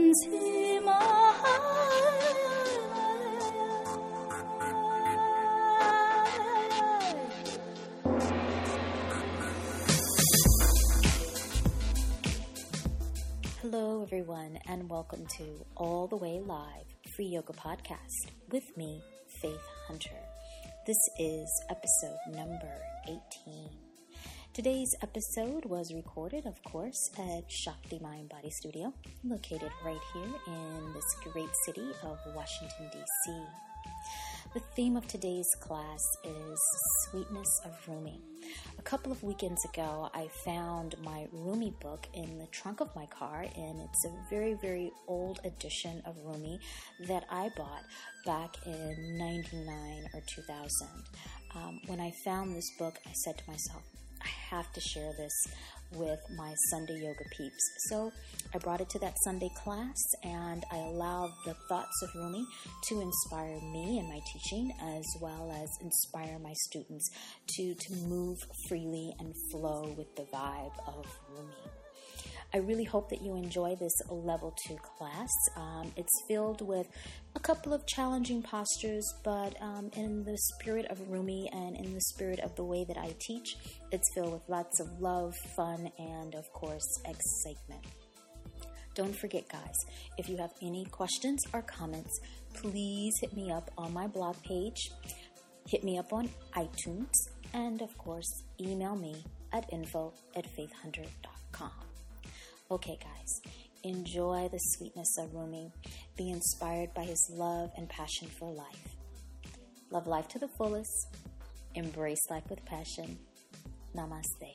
Hello, everyone, and welcome to All the Way Live Free Yoga Podcast with me, Faith Hunter. This is episode number 18. Today's episode was recorded, of course, at Shakti Mind Body Studio, located right here in this great city of Washington, D.C. The theme of today's class is Sweetness of Rumi. A couple of weekends ago, I found my Rumi book in the trunk of my car, and it's a very, very old edition of Rumi that I bought back in 99 or 2000. When I found this book, I said to myself, I have to share this with my Sunday yoga peeps. So I brought it to that Sunday class, and I allowed the thoughts of Rumi to inspire me in my teaching, as well as inspire my students to move freely and flow with the vibe of Rumi. I really hope that you enjoy this level 2 class. It's filled with a couple of challenging postures, but in the spirit of Rumi and in the spirit of the way that I teach, it's filled with lots of love, fun, and of course, excitement. Don't forget, guys, if you have any questions or comments, please hit me up on my blog page, hit me up on iTunes, and of course, email me at info@faithhunter.com. Okay, guys, enjoy the sweetness of Rumi. Be inspired by his love and passion for life. Love life to the fullest. Embrace life with passion. Namaste.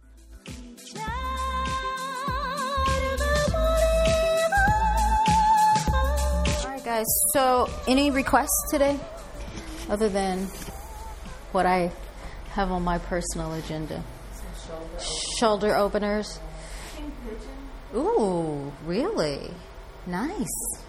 All right, guys, so any requests today other than what I have on my personal agenda? Shoulder openers. Ooh, really? Nice.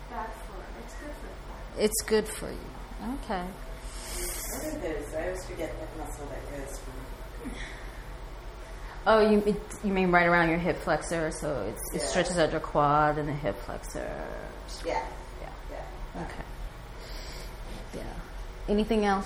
It's good for you. Okay. What are those? I always forget that muscle that goes from. Oh, you mean right around your hip flexor? So it stretches out your quad and the hip flexor. Yeah. Okay. Yeah. Anything else?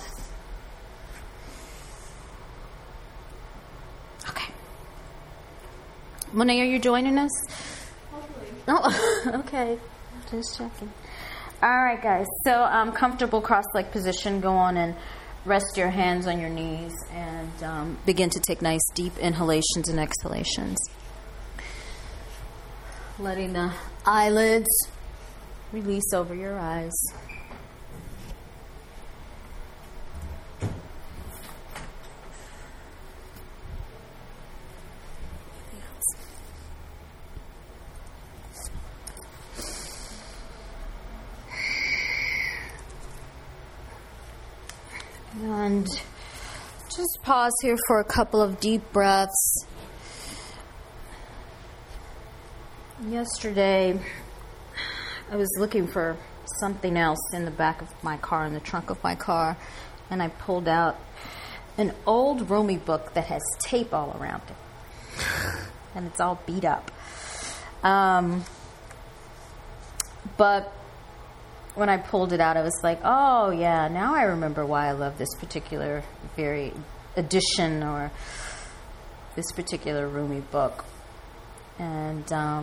Okay. Monet, are you joining us? Hopefully. Oh, okay. Just checking. All right, guys. So, comfortable cross-leg position. Go on and rest your hands on your knees and begin to take nice deep inhalations and exhalations. Letting the eyelids release over your eyes. And just pause here for a couple of deep breaths. Yesterday, I was looking for something else in the back of my car, in the trunk of my car, and I pulled out an old Rumi book that has tape all around it. And it's all beat up. But when I pulled it out, I was like, oh, yeah, now I remember why I love this particular very edition or this particular Rumi book. And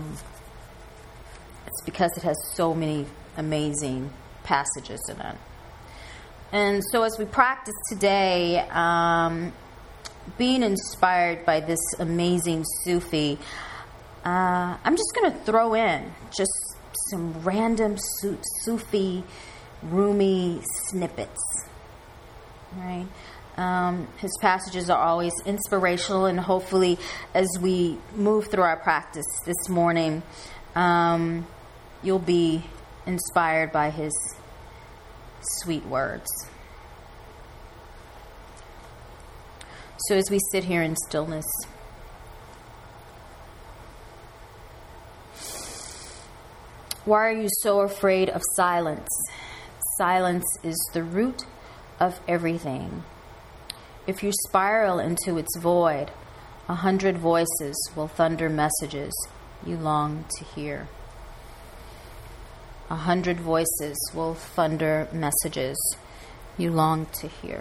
it's because it has so many amazing passages in it. And so as we practice today, being inspired by this amazing Sufi, I'm just going to throw in just some random Sufi Rumi snippets, right? His passages are always inspirational, and hopefully as we move through our practice this morning, you'll be inspired by his sweet words. So as we sit here in stillness, why are you so afraid of silence? Silence is the root of everything. If you spiral into its void, 100 voices will thunder messages you long to hear. 100 voices will thunder messages you long to hear.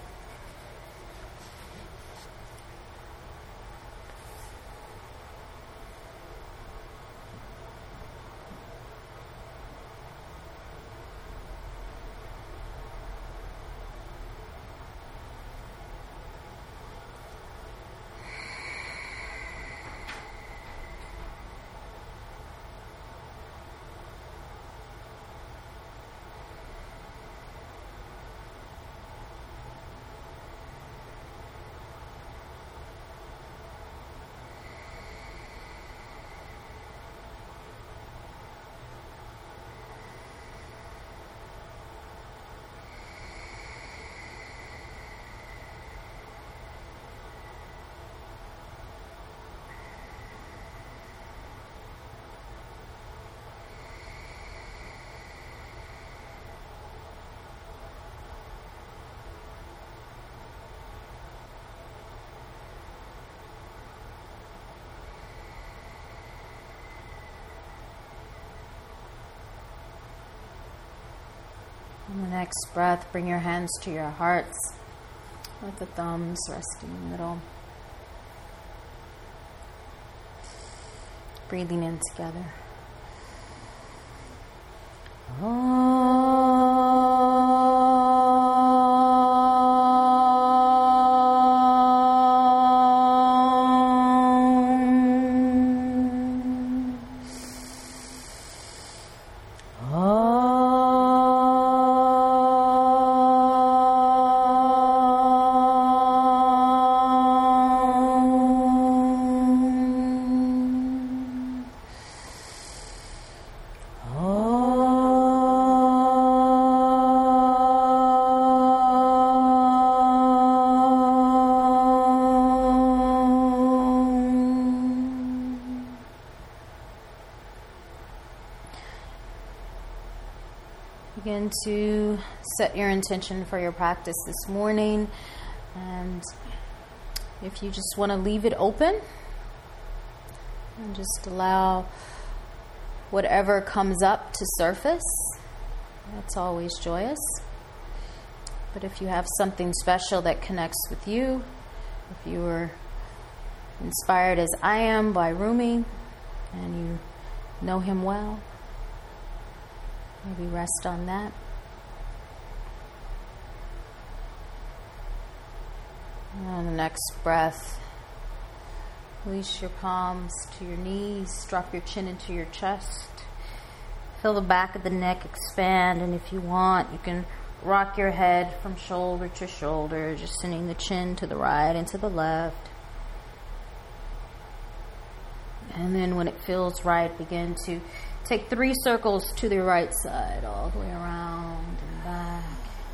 On the next breath, bring your hands to your hearts with the thumbs resting in the middle. Breathing in together. Begin to set your intention for your practice this morning, and if you just want to leave it open and just allow whatever comes up to surface, that's always joyous. But if you have something special that connects with you, if you were inspired as I am by Rumi and you know him well, maybe rest on that. And on the next breath, release your palms to your knees, drop your chin into your chest. Feel the back of the neck expand, and if you want, you can rock your head from shoulder to shoulder, just sending the chin to the right and to the left. And then when it feels right, begin to take 3 circles to the right side, all the way around and back.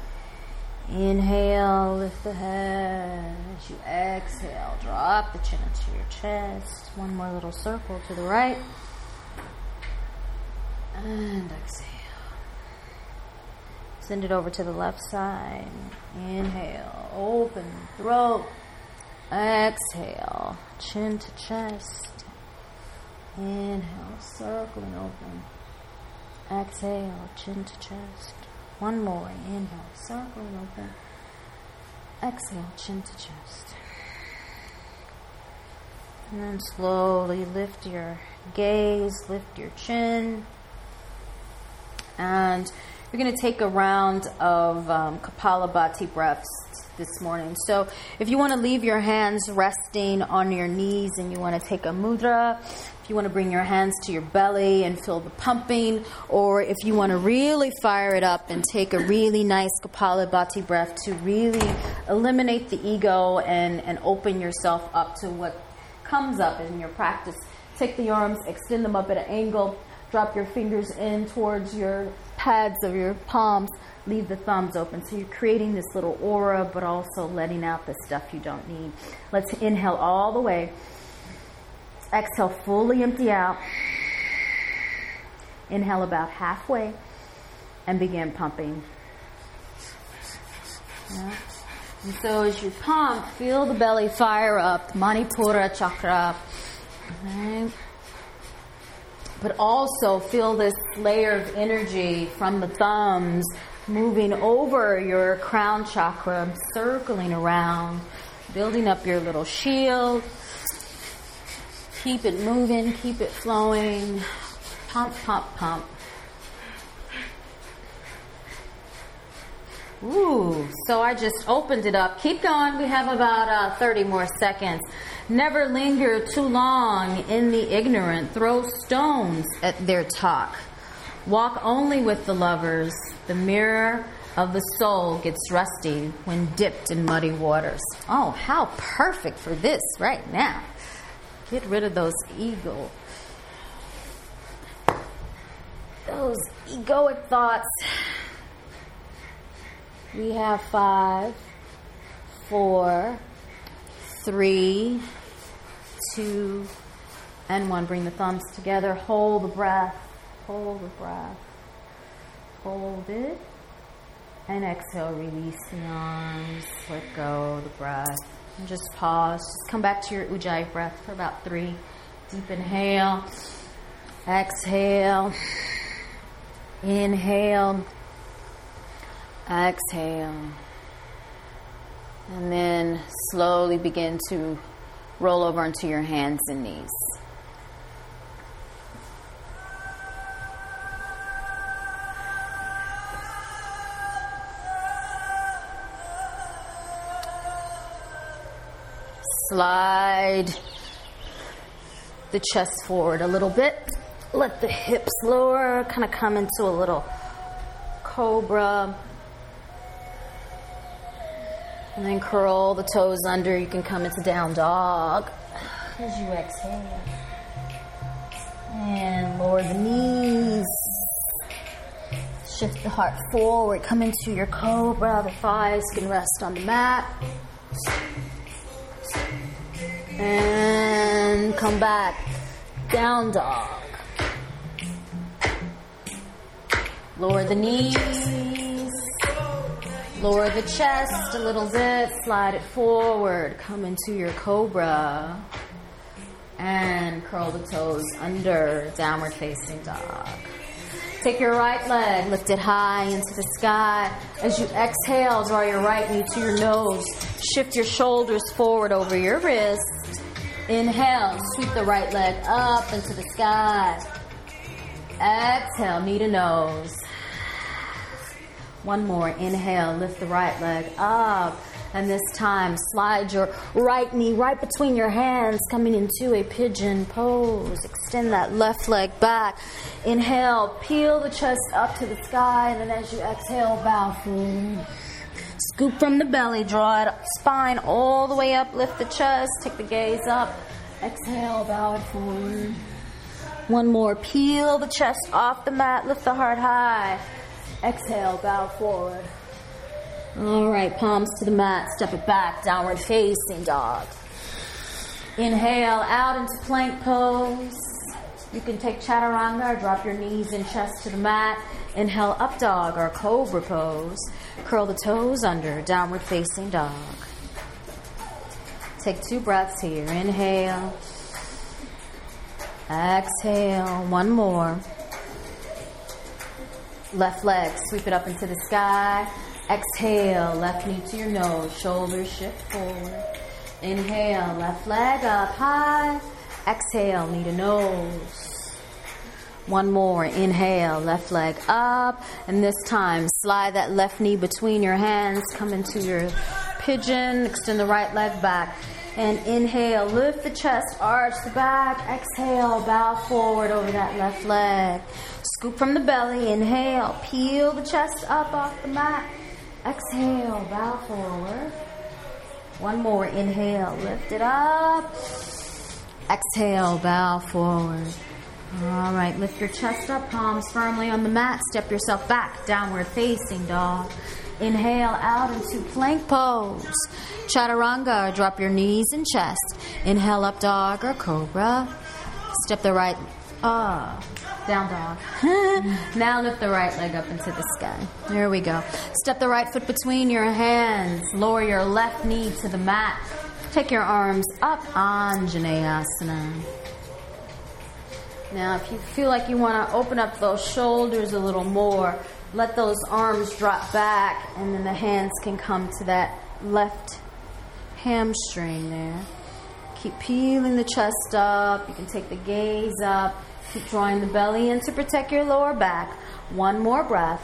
Inhale, lift the head. As you exhale, drop the chin into your chest. 1 more little circle to the right. And exhale. Send it over to the left side. Inhale, open throat. Exhale, chin to chest. Inhale, circling open. Exhale, chin to chest. 1 more. Inhale, circling open. Exhale, chin to chest. And then slowly lift your gaze, lift your chin. And you're going to take a round of Kapalabhati breaths this morning. So if you want to leave your hands resting on your knees and you want to take a mudra, if you want to bring your hands to your belly and feel the pumping, or if you want to really fire it up and take a really nice Kapalabhati breath to really eliminate the ego and open yourself up to what comes up in your practice. Take the arms, extend them up at an angle, drop your fingers in towards your pads of your palms, leave the thumbs open. So you're creating this little aura, but also letting out the stuff you don't need. Let's inhale all the way. Exhale, fully empty out. Inhale about halfway and begin pumping. Yeah. And so as you pump, feel the belly fire up, Manipura chakra. Right. But also feel this layer of energy from the thumbs moving over your crown chakra, circling around, building up your little shield. Keep it moving, keep it flowing. Pump, pump, pump. Ooh, so I just opened it up. Keep going. We have about 30 more seconds. Never linger too long in the ignorant. Throw stones at their talk. Walk only with the lovers. The mirror of the soul gets rusty when dipped in muddy waters. Oh, how perfect for this right now. Get rid of those egoic thoughts. We have 5, 4, 3, 2, and 1. Bring the thumbs together. Hold the breath. Hold the breath. Hold it. And exhale. Release the arms. Let go of the breath. And just pause. Just come back to your Ujjayi breath for about 3. Deep inhale. Exhale. Inhale. Exhale. And then slowly begin to roll over into your hands and knees. Slide the chest forward a little bit. Let the hips lower, kind of come into a little cobra. And then curl the toes under. You can come into down dog as you exhale. And lower the knees. Shift the heart forward. Come into your cobra. The thighs can rest on the mat. And come back. Down dog. Lower the knees. Lower the chest a little bit. Slide it forward. Come into your cobra. And curl the toes under. Downward facing dog. Take your right leg. Lift it high into the sky. As you exhale, draw your right knee to your nose. Shift your shoulders forward over your wrist. Inhale. Sweep the right leg up into the sky. Exhale. Knee to nose. One more. Inhale. Lift the right leg up. And this time, slide your right knee right between your hands, coming into a pigeon pose. Extend that left leg back. Inhale. Peel the chest up to the sky. And then as you exhale, bow forward. Scoop from the belly. Draw it spine all the way up. Lift the chest. Take the gaze up. Exhale. Bow it forward. One more. Peel the chest off the mat. Lift the heart high. Exhale, bow forward. All right, palms to the mat. Step it back, downward facing dog. Inhale, out into plank pose. You can take chaturanga or drop your knees and chest to the mat. Inhale, up dog or cobra pose. Curl the toes under, downward facing dog. Take 2 breaths here. Inhale. Exhale. One more. Left leg, sweep it up into the sky. Exhale, left knee to your nose. Shoulders shift forward. Inhale, left leg up high. Exhale, knee to nose. One more. Inhale, left leg up. And this time, slide that left knee between your hands. Come into your pigeon. Extend the right leg back. And inhale, lift the chest, arch the back. Exhale, bow forward over that left leg. Scoop from the belly. Inhale, peel the chest up off the mat. Exhale, bow forward. One more. Inhale, lift it up. Exhale, bow forward. All right, lift your chest up, palms firmly on the mat. Step yourself back, downward facing dog. Inhale, out into plank pose. Chaturanga, or drop your knees and chest. Inhale, up dog or cobra. Step the right, down dog. Now lift the right leg up into the sky. There we go. Step the right foot between your hands. Lower your left knee to the mat. Take your arms up, Anjaneyasana. Now, if you feel like you want to open up those shoulders a little more, let those arms drop back, and then the hands can come to that left hamstring there. Keep peeling the chest up. You can take the gaze up. Keep drawing the belly in to protect your lower back. One more breath.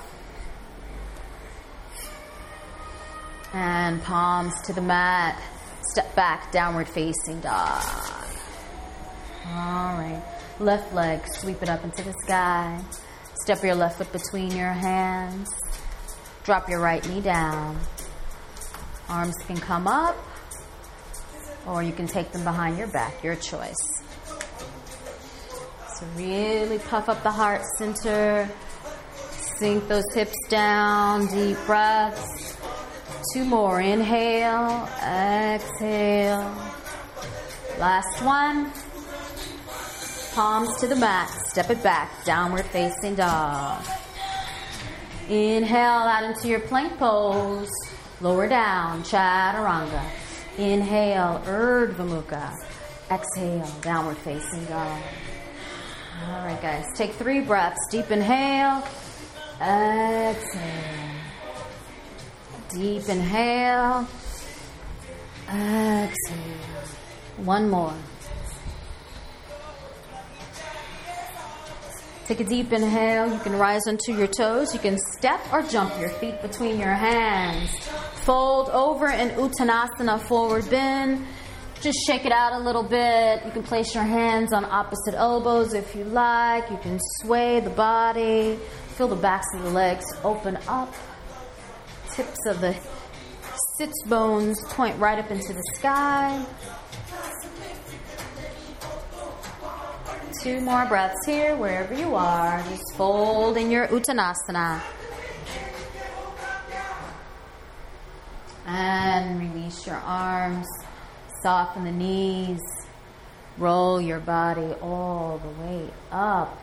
And palms to the mat. Step back, downward facing dog. All right. Left leg, sweep it up into the sky. Step your left foot between your hands. Drop your right knee down. Arms can come up, or you can take them behind your back, your choice. So really puff up the heart center. Sink those hips down, deep breaths. 2 more, inhale, exhale. Last one. Palms to the mat, step it back, downward facing dog. Inhale out into your plank pose. Lower down, chaturanga. Inhale, Urdhva Mukha. Exhale, downward facing dog. All right, guys, take 3 breaths. Deep inhale, exhale. Deep inhale, exhale. One more. Take a deep inhale. You can rise onto your toes. You can step or jump your feet between your hands. Fold over in Uttanasana, forward bend. Just shake it out a little bit. You can place your hands on opposite elbows if you like. You can sway the body. Feel the backs of the legs open up. Tips of the sits bones point right up into the sky. 2 more breaths here, wherever you are. Just fold in your Uttanasana. And release your arms. Soften the knees. Roll your body all the way up.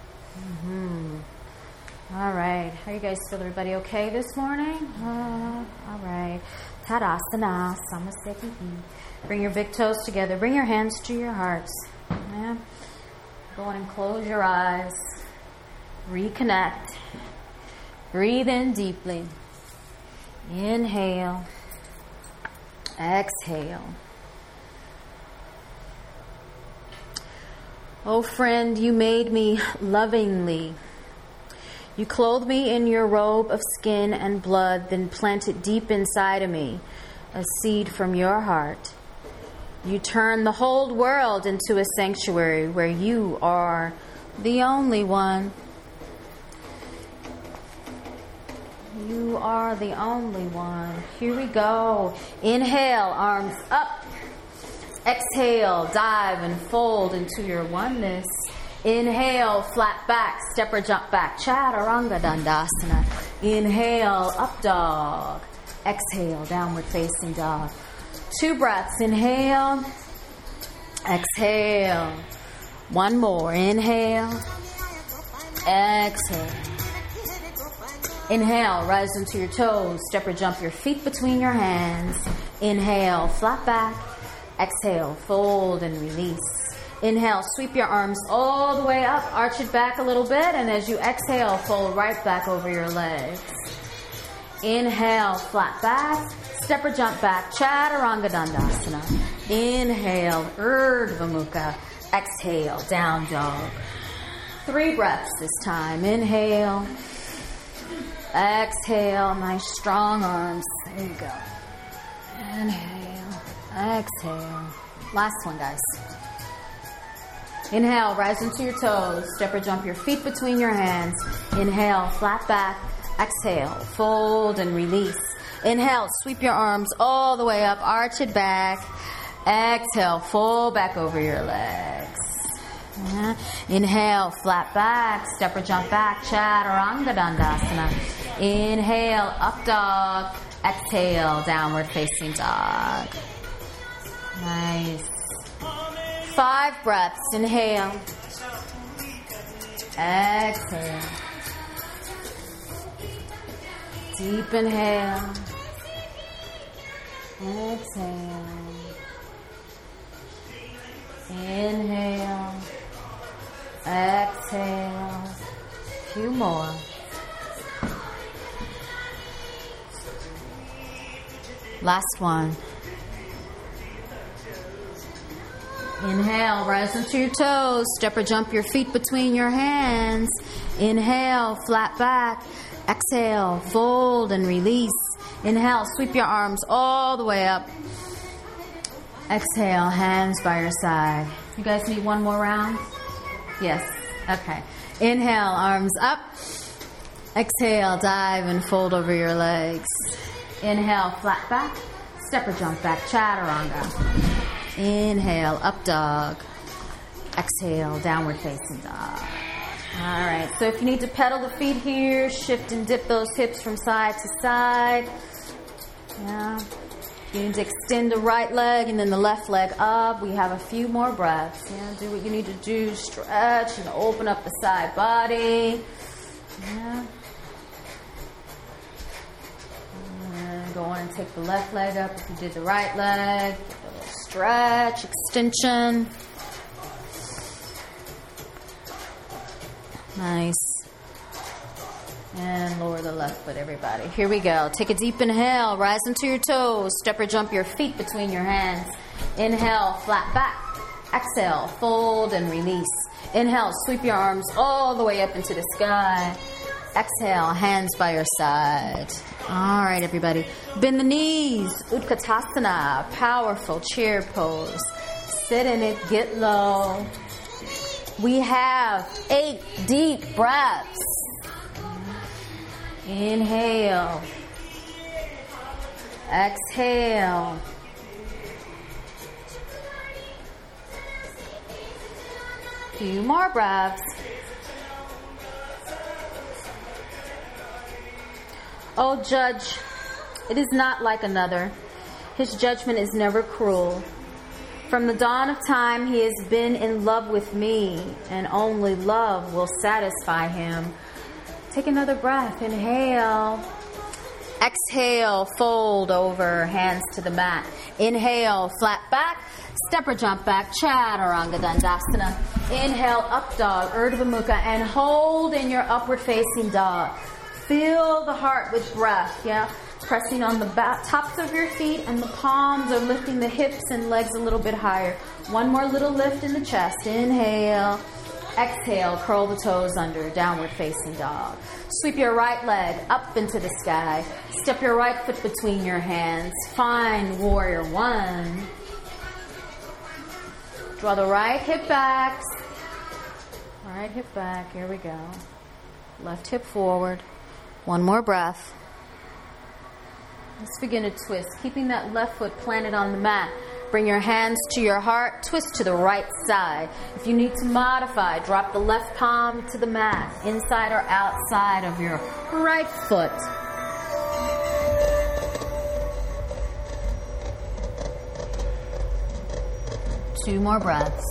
All right. How you guys feel? Everybody okay this morning? All right. Tadasana, Samasthiti. Bring your big toes together. Bring your hands to your hearts. Yeah. Go on and close your eyes. Reconnect. Breathe in deeply. Inhale. Exhale. Oh friend, you made me lovingly. You clothed me in your robe of skin and blood, then planted deep inside of me a seed from your heart. You turn the whole world into a sanctuary where you are the only one. You are the only one. Here we go. Inhale, arms up. Exhale, dive and fold into your oneness. Inhale, flat back, step or jump back. Chaturanga Dandasana. Inhale, up dog. Exhale, downward facing dog. 2 breaths. Inhale. Exhale. 1 more. Inhale. Exhale. Inhale, rise into your toes. Step or jump your feet between your hands. Inhale, flat back. Exhale, fold and release. Inhale, sweep your arms all the way up. Arch it back a little bit. And as you exhale, fold right back over your legs. Inhale, flat back. Step or jump back, Chaturanga Dandasana. Inhale, Urdhva Mukha. Exhale, down dog. 3 breaths this time. Inhale. Exhale, nice strong arms. There you go. Inhale. Exhale. Last one, guys. Inhale, rise into your toes. Step or jump your feet between your hands. Inhale, flat back. Exhale, fold and release. Inhale, sweep your arms all the way up, arch it back. Exhale, fold back over your legs. Inhale, flat back, step or jump back, Chaturanga Dandasana. Inhale, up dog. Exhale, downward facing dog. Nice. 5 breaths. Inhale. Exhale. Deep inhale. Exhale. Inhale. Exhale. A few more. Last one. Inhale, rise onto your toes. Step or jump your feet between your hands. Inhale, flat back. Exhale, fold and release. Inhale, sweep your arms all the way up. Exhale, hands by your side. You guys need one more round? Yes. Okay. Inhale, arms up. Exhale, dive and fold over your legs. Inhale, flat back. Step or jump back, chaturanga. Inhale, up dog. Exhale, downward facing dog. All right, so if you need to pedal the feet here, shift and dip those hips from side to side. Yeah. You need to extend the right leg and then the left leg up. We have a few more breaths. Yeah, do what you need to do. Stretch and open up the side body. Yeah. And go on and take the left leg up if you did the right leg. Stretch, extension. Nice. And lower the left foot, everybody. Here we go. Take a deep inhale. Rise into your toes. Step or jump your feet between your hands. Inhale, flat back. Exhale, fold and release. Inhale, sweep your arms all the way up into the sky. Exhale, hands by your side. All right, everybody. Bend the knees. Utkatasana, powerful chair pose. Sit in it, get low. We have 8 deep breaths. Inhale. Exhale. Few more breaths. O judge, it is not like another. His judgment is never cruel. From the dawn of time, he has been in love with me, and only love will satisfy him. Take another breath. Inhale. Exhale, fold over, hands to the mat. Inhale, flat back. Step or jump back, chaturanga dandasana. Inhale, up dog, Urdhva Mukha, and hold in your upward facing dog. Fill the heart with breath, yeah? Pressing on the tops of your feet, and the palms are lifting the hips and legs a little bit higher. One more little lift in the chest. Inhale. Exhale, curl the toes under, downward facing dog. Sweep your right leg up into the sky. Step your right foot between your hands. Find warrior one. Draw the right hip back. Right hip back, here we go. Left hip forward. One more breath. Let's begin to twist, keeping that left foot planted on the mat. Bring your hands to your heart, twist to the right side. If you need to modify, drop the left palm to the mat, inside or outside of your right foot. Two more breaths.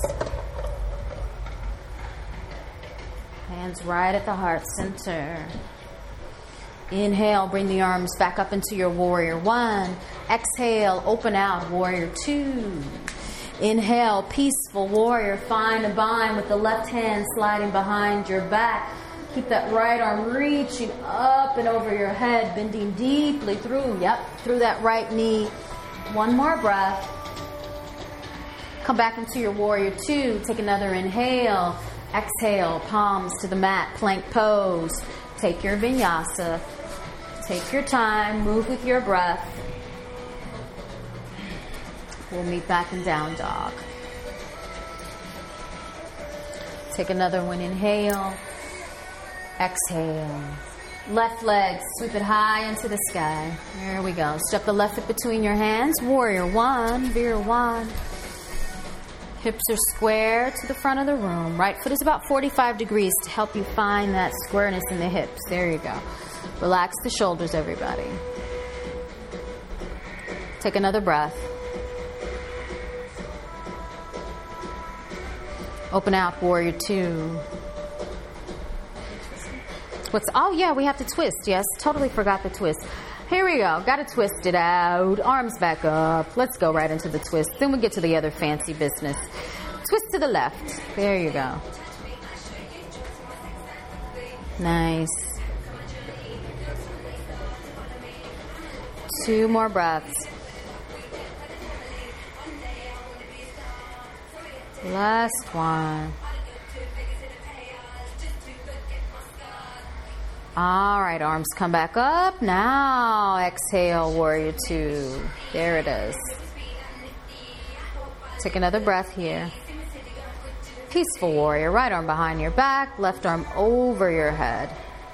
Hands right at the heart center. Inhale, bring the arms back up into your warrior one. Exhale, open out, warrior two. Inhale, peaceful warrior. Find a bind with the left hand sliding behind your back. Keep that right arm reaching up and over your head, bending deeply through that right knee. One more breath. Come back into your warrior two. Take another inhale. Exhale, palms to the mat, plank pose. Take your vinyasa. Take your time, move with your breath. We'll meet back in down dog. Take another one, inhale. Exhale. Left leg, sweep it high into the sky. There we go. Step the left foot between your hands. Warrior one, veer one. Hips are square to the front of the room. Right foot is about 45 degrees to help you find that squareness in the hips. There you go. Relax the shoulders, everybody. Take another breath. Open out, warrior two. We have to twist. Yes, totally forgot the twist. Here we go. Got to twist it out. Arms back up. Let's go right into the twist. Then we get to the other fancy business. Twist to the left. There you go. Nice. 2 more breaths. Last one. All right, arms come back up. Now exhale, warrior 2. There it is. Take another breath here. Peaceful warrior. Right arm behind your back, left arm over your head.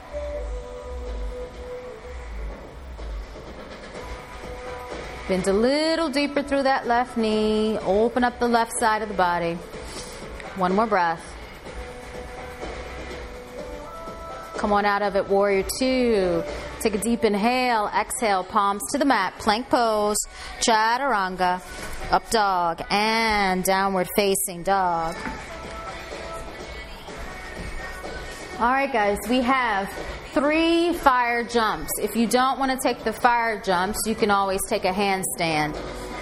Bend a little deeper through that left knee. Open up the left side of the body. 1 more breath. Come on out of it, warrior 2. Take a deep inhale. Exhale, palms to the mat. Plank pose. Chaturanga. Up dog. And downward facing dog. All right, guys. We have 3 fire jumps. If you don't want to take the fire jumps, you can always take a handstand.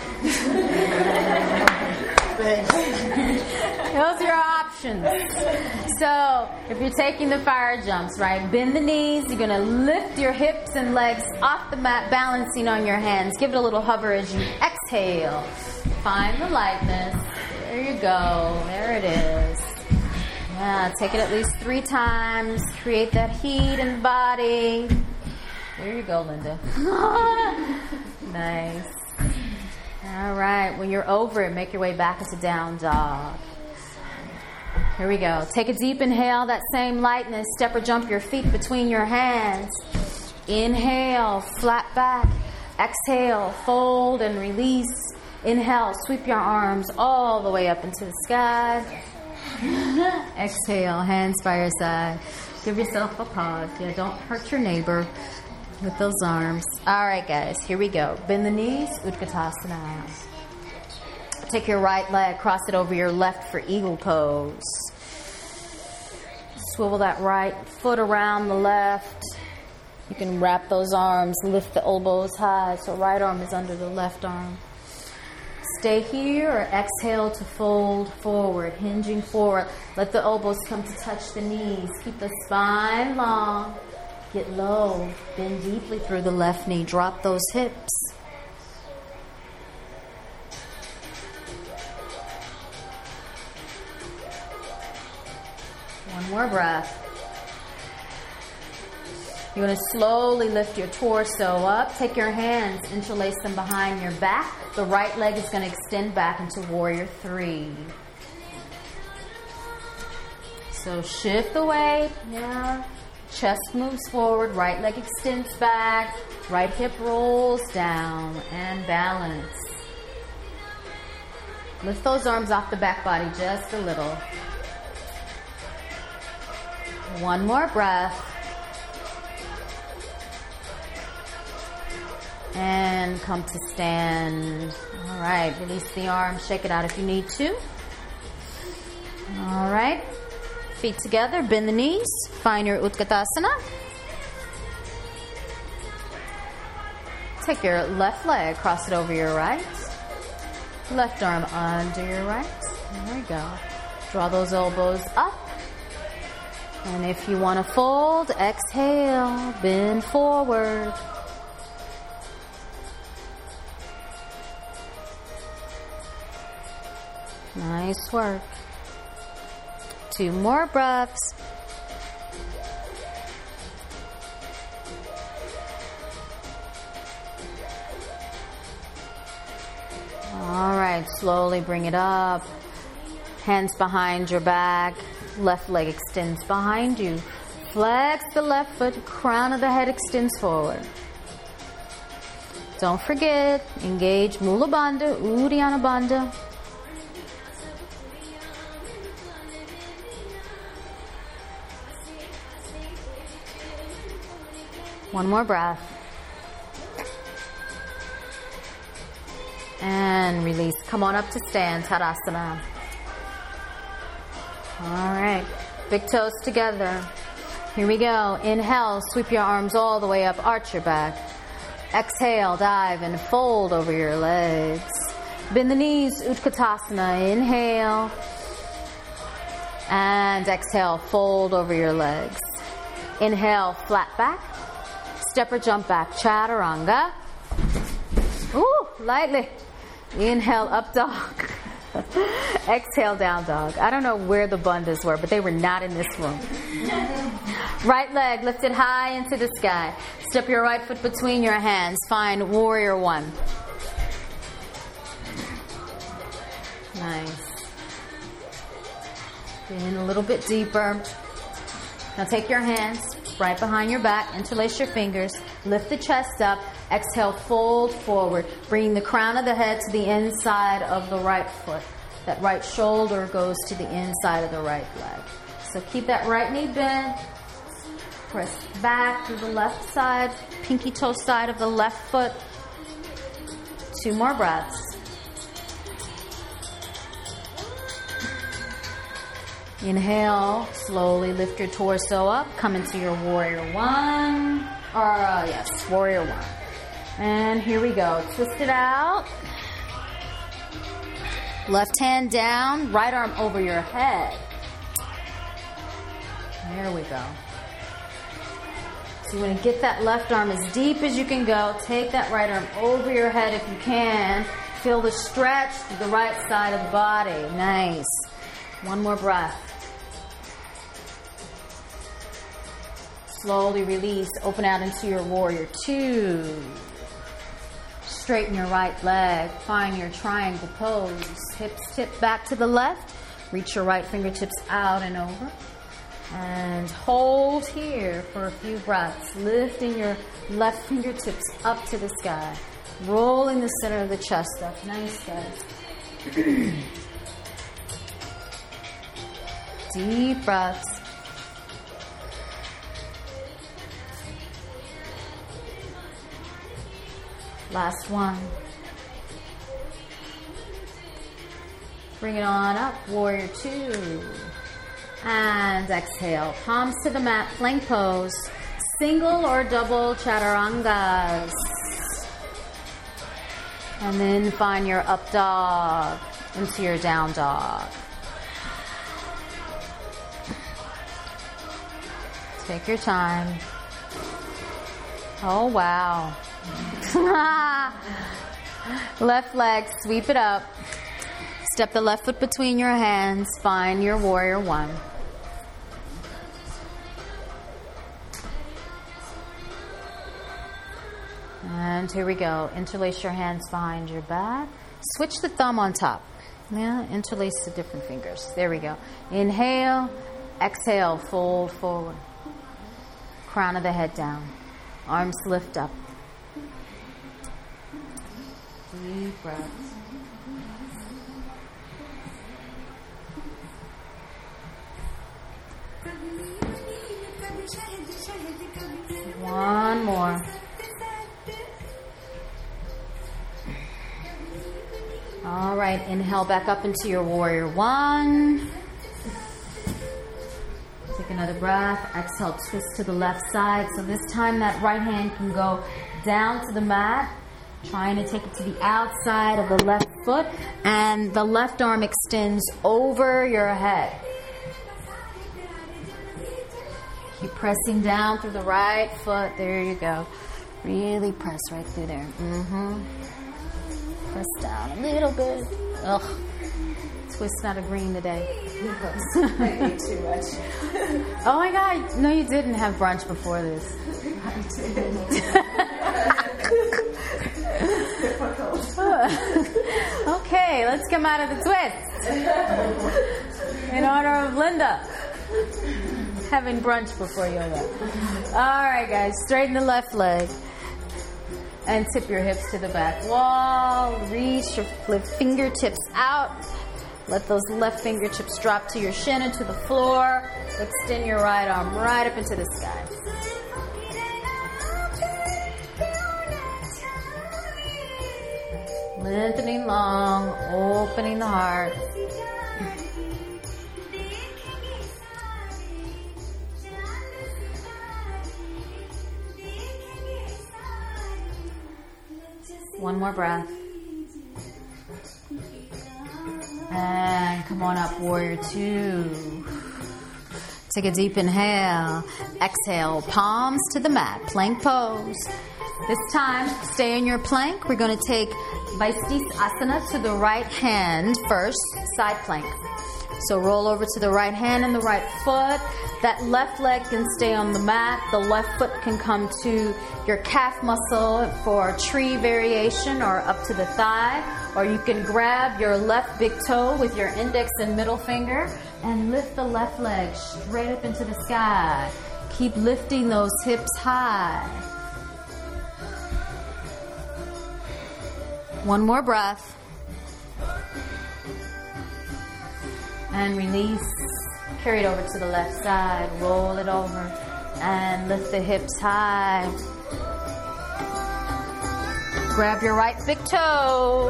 Those are your options. So, if you're taking the fire jumps, right, bend the knees. You're going to lift your hips and legs off the mat, balancing on your hands. Give it a little hover as you exhale. Find the lightness. There you go. There it is. Yeah, take it at least 3 times. Create that heat in the body. There you go, Linda. Nice. All right. When you're over it, make your way back into down dog. Here we go. Take a deep inhale, that same lightness. Step or jump your feet between your hands. Inhale, flat back. Exhale, fold and release. Inhale, sweep your arms all the way up into the sky. Exhale, hands by your side. Give yourself a pause. Yeah, don't hurt your neighbor with those arms. All right, guys, here we go. Bend the knees, Utkatasana. Take your right leg, cross it over your left for eagle pose. Swivel that right foot around the left. You can wrap those arms, lift the elbows high so right arm is under the left arm. Stay here or exhale to fold forward, hinging forward. Let the elbows come to touch the knees. Keep the spine long. Get low. Bend deeply through the left knee. Drop those hips. One more breath. You're going to slowly lift your torso up. Take your hands, interlace them behind your back. The right leg is going to extend back into warrior 3. So shift the weight. Yeah. Chest moves forward. Right leg extends back. Right hip rolls down and balance. Lift those arms off the back body just a little. One more breath. And come to stand. All right, release the arms, shake it out if you need to. All right, feet together, bend the knees, find your Utkatasana. Take your left leg, cross it over your right. Left arm under your right. There we go. Draw those elbows up. And if you want to fold, exhale, bend forward. Nice work. 2 more breaths. All right, slowly bring it up. Hands behind your back. Left leg extends behind you. Flex the left foot. Crown of the head extends forward. Don't forget, engage Mula Bandha, Uddiyana Bandha. One more breath. And release. Come on up to stand, Tadasana. All right. Big toes together. Here we go. Inhale, sweep your arms all the way up, arch your back. Exhale, dive and fold over your legs. Bend the knees, Utkatasana. Inhale. And exhale, fold over your legs. Inhale, flat back. Step or jump back, chaturanga. Ooh, lightly. Inhale, up dog. Exhale, down dog. I don't know where the bundas were, but they were not in this room. Right leg lifted high into the sky. Step your right foot between your hands. Find warrior one. Nice. In a little bit deeper. Now take your hands right behind your back. Interlace your fingers. Lift the chest up. Exhale, fold forward. Bringing the crown of the head to the inside of the right foot. That right shoulder goes to the inside of the right leg. So keep that right knee bent. Press back through the left side, pinky toe side of the left foot. 2 more breaths. Inhale, slowly lift your torso up. Come into your warrior one. Warrior one. And here we go. Twist it out. Left hand down, right arm over your head. There we go. So you want to get that left arm as deep as you can go. Take that right arm over your head if you can. Feel the stretch to the right side of the body. Nice. 1 more breath. Slowly release. Open out into your warrior two. Straighten your right leg. Find your triangle pose. Hips tip back to the left. Reach your right fingertips out and over. And hold here for a few breaths. Lifting your left fingertips up to the sky. Rolling the center of the chest up. Nice, guys. Deep breaths. Last one. Bring it on up. Warrior two. And exhale. Palms to the mat. Plank pose. Single or double chaturangas. And then find your up dog into your down dog. Take your time. Oh, wow. Left leg, sweep it up. Step the left foot between your hands. Find your warrior one. And here we go. Interlace your hands behind your back. Switch the thumb on top. Yeah, interlace the different fingers. There we go. Inhale. Exhale. Fold forward. Crown of the head down. Arms lift up. Deep breaths. One more. All right, inhale back up into your warrior one. Take another breath. Exhale, twist to the left side. So this time that right hand can go down to the mat. Trying to take it to the outside of the left foot. And the left arm extends over your head. Keep pressing down through the right foot. There you go. Really press right through there. Press down a little bit. Ugh. Twist's not agreeing today. I ate too much. Oh my God. No, you didn't have brunch before this. Okay, let's come out of the twist. In honor of Linda. Having brunch before yoga. All right, guys. Straighten the left leg. And tip your hips to the back wall. Reach your fingertips out. Let those left fingertips drop to your shin and to the floor. Extend your right arm right up into the sky. Lengthening long, opening the heart. One more breath. And come on up, warrior two. Take a deep inhale. Exhale, palms to the mat, plank pose. This time, stay in your plank. We're going to take Vaistisasana to the right hand first, side plank. So roll over to the right hand and the right foot. That left leg can stay on the mat. The left foot can come to your calf muscle for tree variation or up to the thigh. Or you can grab your left big toe with your index and middle finger and lift the left leg straight up into the sky. Keep lifting those hips high. One more breath. And release. Carry it over to the left side. Roll it over. And lift the hips high. Grab your right big toe.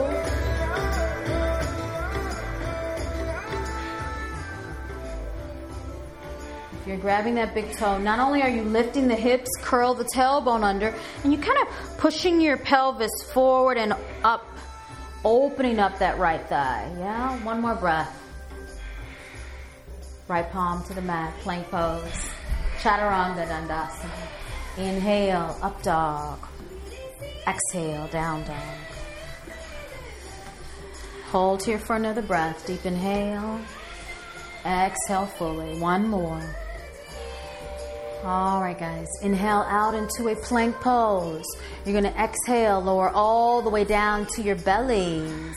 If you're grabbing that big toe, not only are you lifting the hips, curl the tailbone under, and you're kind of pushing your pelvis forward and up, opening up that right thigh. Yeah, one more breath. Right palm to the mat, plank pose. Chaturanga Dandasana. Inhale, up dog. Exhale, down dog. Hold here for another breath. Deep inhale. Exhale fully. One more. All right, guys. Inhale out into a plank pose. You're going to exhale, lower all the way down to your bellies.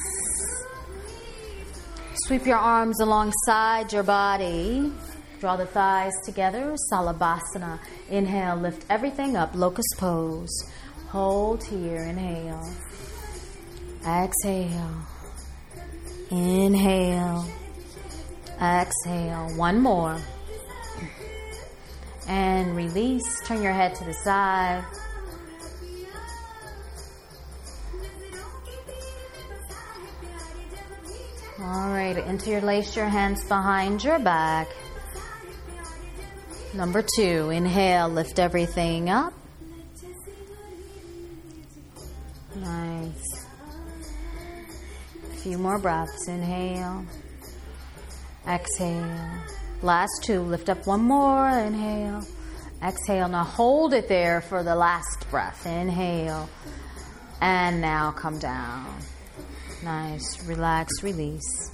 Sweep your arms alongside your body. Draw the thighs together. Salabhasana. Inhale, lift everything up. Locust pose. Hold here. Inhale. Exhale. Inhale. Exhale. One more. And release. Turn your head to the side. All right. Interlace your hands behind your back. Number 2. Inhale. Lift everything up. Nice. A few more breaths. Inhale. Exhale. Last 2. Lift up one more. Inhale. Exhale. Now hold it there for the last breath. Inhale. And now come down. Nice. Relax. Release.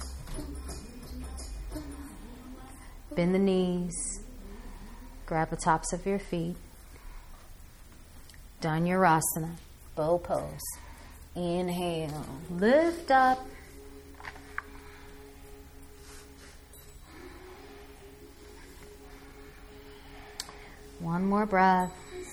Bend the knees. Grab the tops of your feet. Dhanurasana. Bow pose. Inhale. Lift up. One more breath.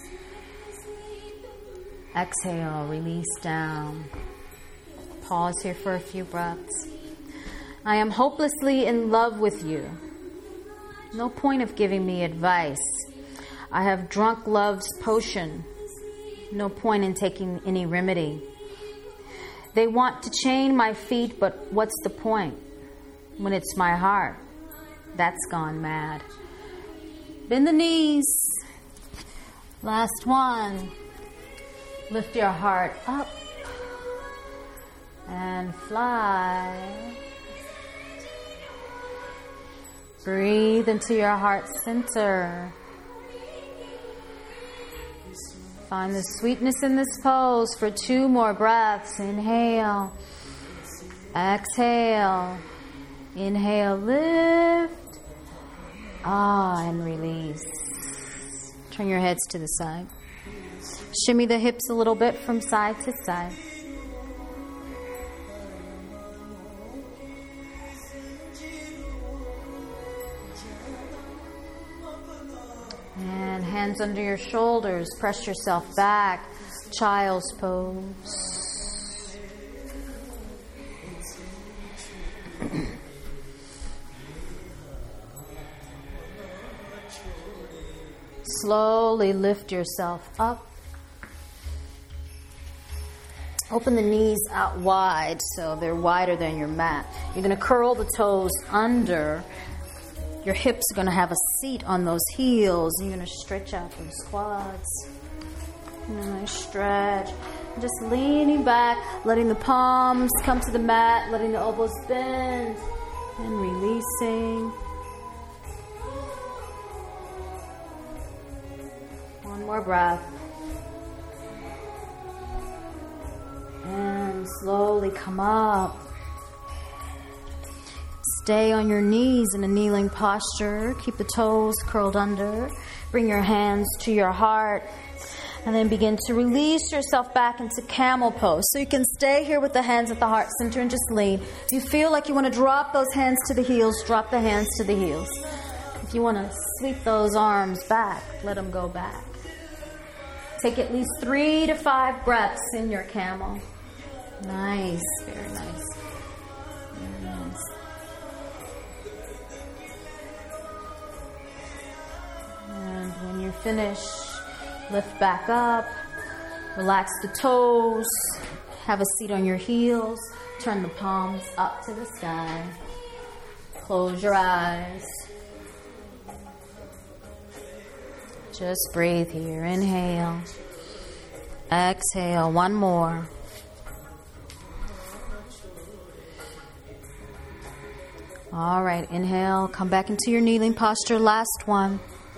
Exhale. Release down. Pause here for a few breaths. I am hopelessly in love with you. No point of giving me advice. I have drunk love's potion. No point in taking any remedy. They want to chain my feet, but what's the point when it's my heart that's gone mad? Bend the knees. Last one. Lift your heart up and fly. Breathe into your heart center. Find the sweetness in this pose for 2 more breaths. Inhale. Exhale. Inhale, lift. And release. Turn your heads to the side. Shimmy the hips a little bit from side to side. And hands under your shoulders. Press yourself back. Child's pose. Slowly lift yourself up. Open the knees out wide so they're wider than your mat. You're going to curl the toes under. Your hips are going to have a seat on those heels. You're going to stretch out those quads. Nice stretch. Just leaning back, letting the palms come to the mat, letting the elbows bend, and releasing. One more breath. And slowly come up. Stay on your knees in a kneeling posture. Keep the toes curled under. Bring your hands to your heart. And then begin to release yourself back into camel pose. So you can stay here with the hands at the heart center and just lean. If you feel like you want to drop those hands to the heels, drop the hands to the heels. If you want to sweep those arms back, let them go back. Take at least 3 to 5 breaths in your camel. Nice, very nice. Very nice. And when you're finished, lift back up, relax the toes, have a seat on your heels, turn the palms up to the sky, close your eyes. Just breathe here, inhale, exhale, one more. All right, inhale, come back into your kneeling posture, last one.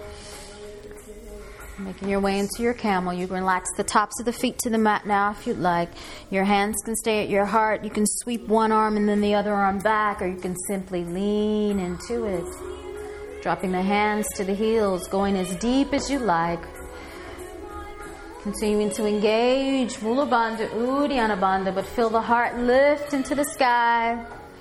Making your way into your camel. You can relax the tops of the feet to the mat now if you'd like. Your hands can stay at your heart. You can sweep one arm and then the other arm back, or you can simply lean into it. Dropping the hands to the heels, going as deep as you like. Continuing to engage Mula Bandha, Uddiyana Bandha, but feel the heart lift into the sky.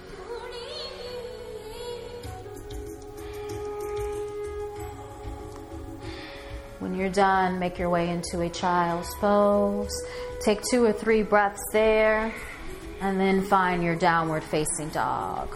When you're done, make your way into a child's pose. Take 2 or 3 breaths there, and then find your downward facing dog.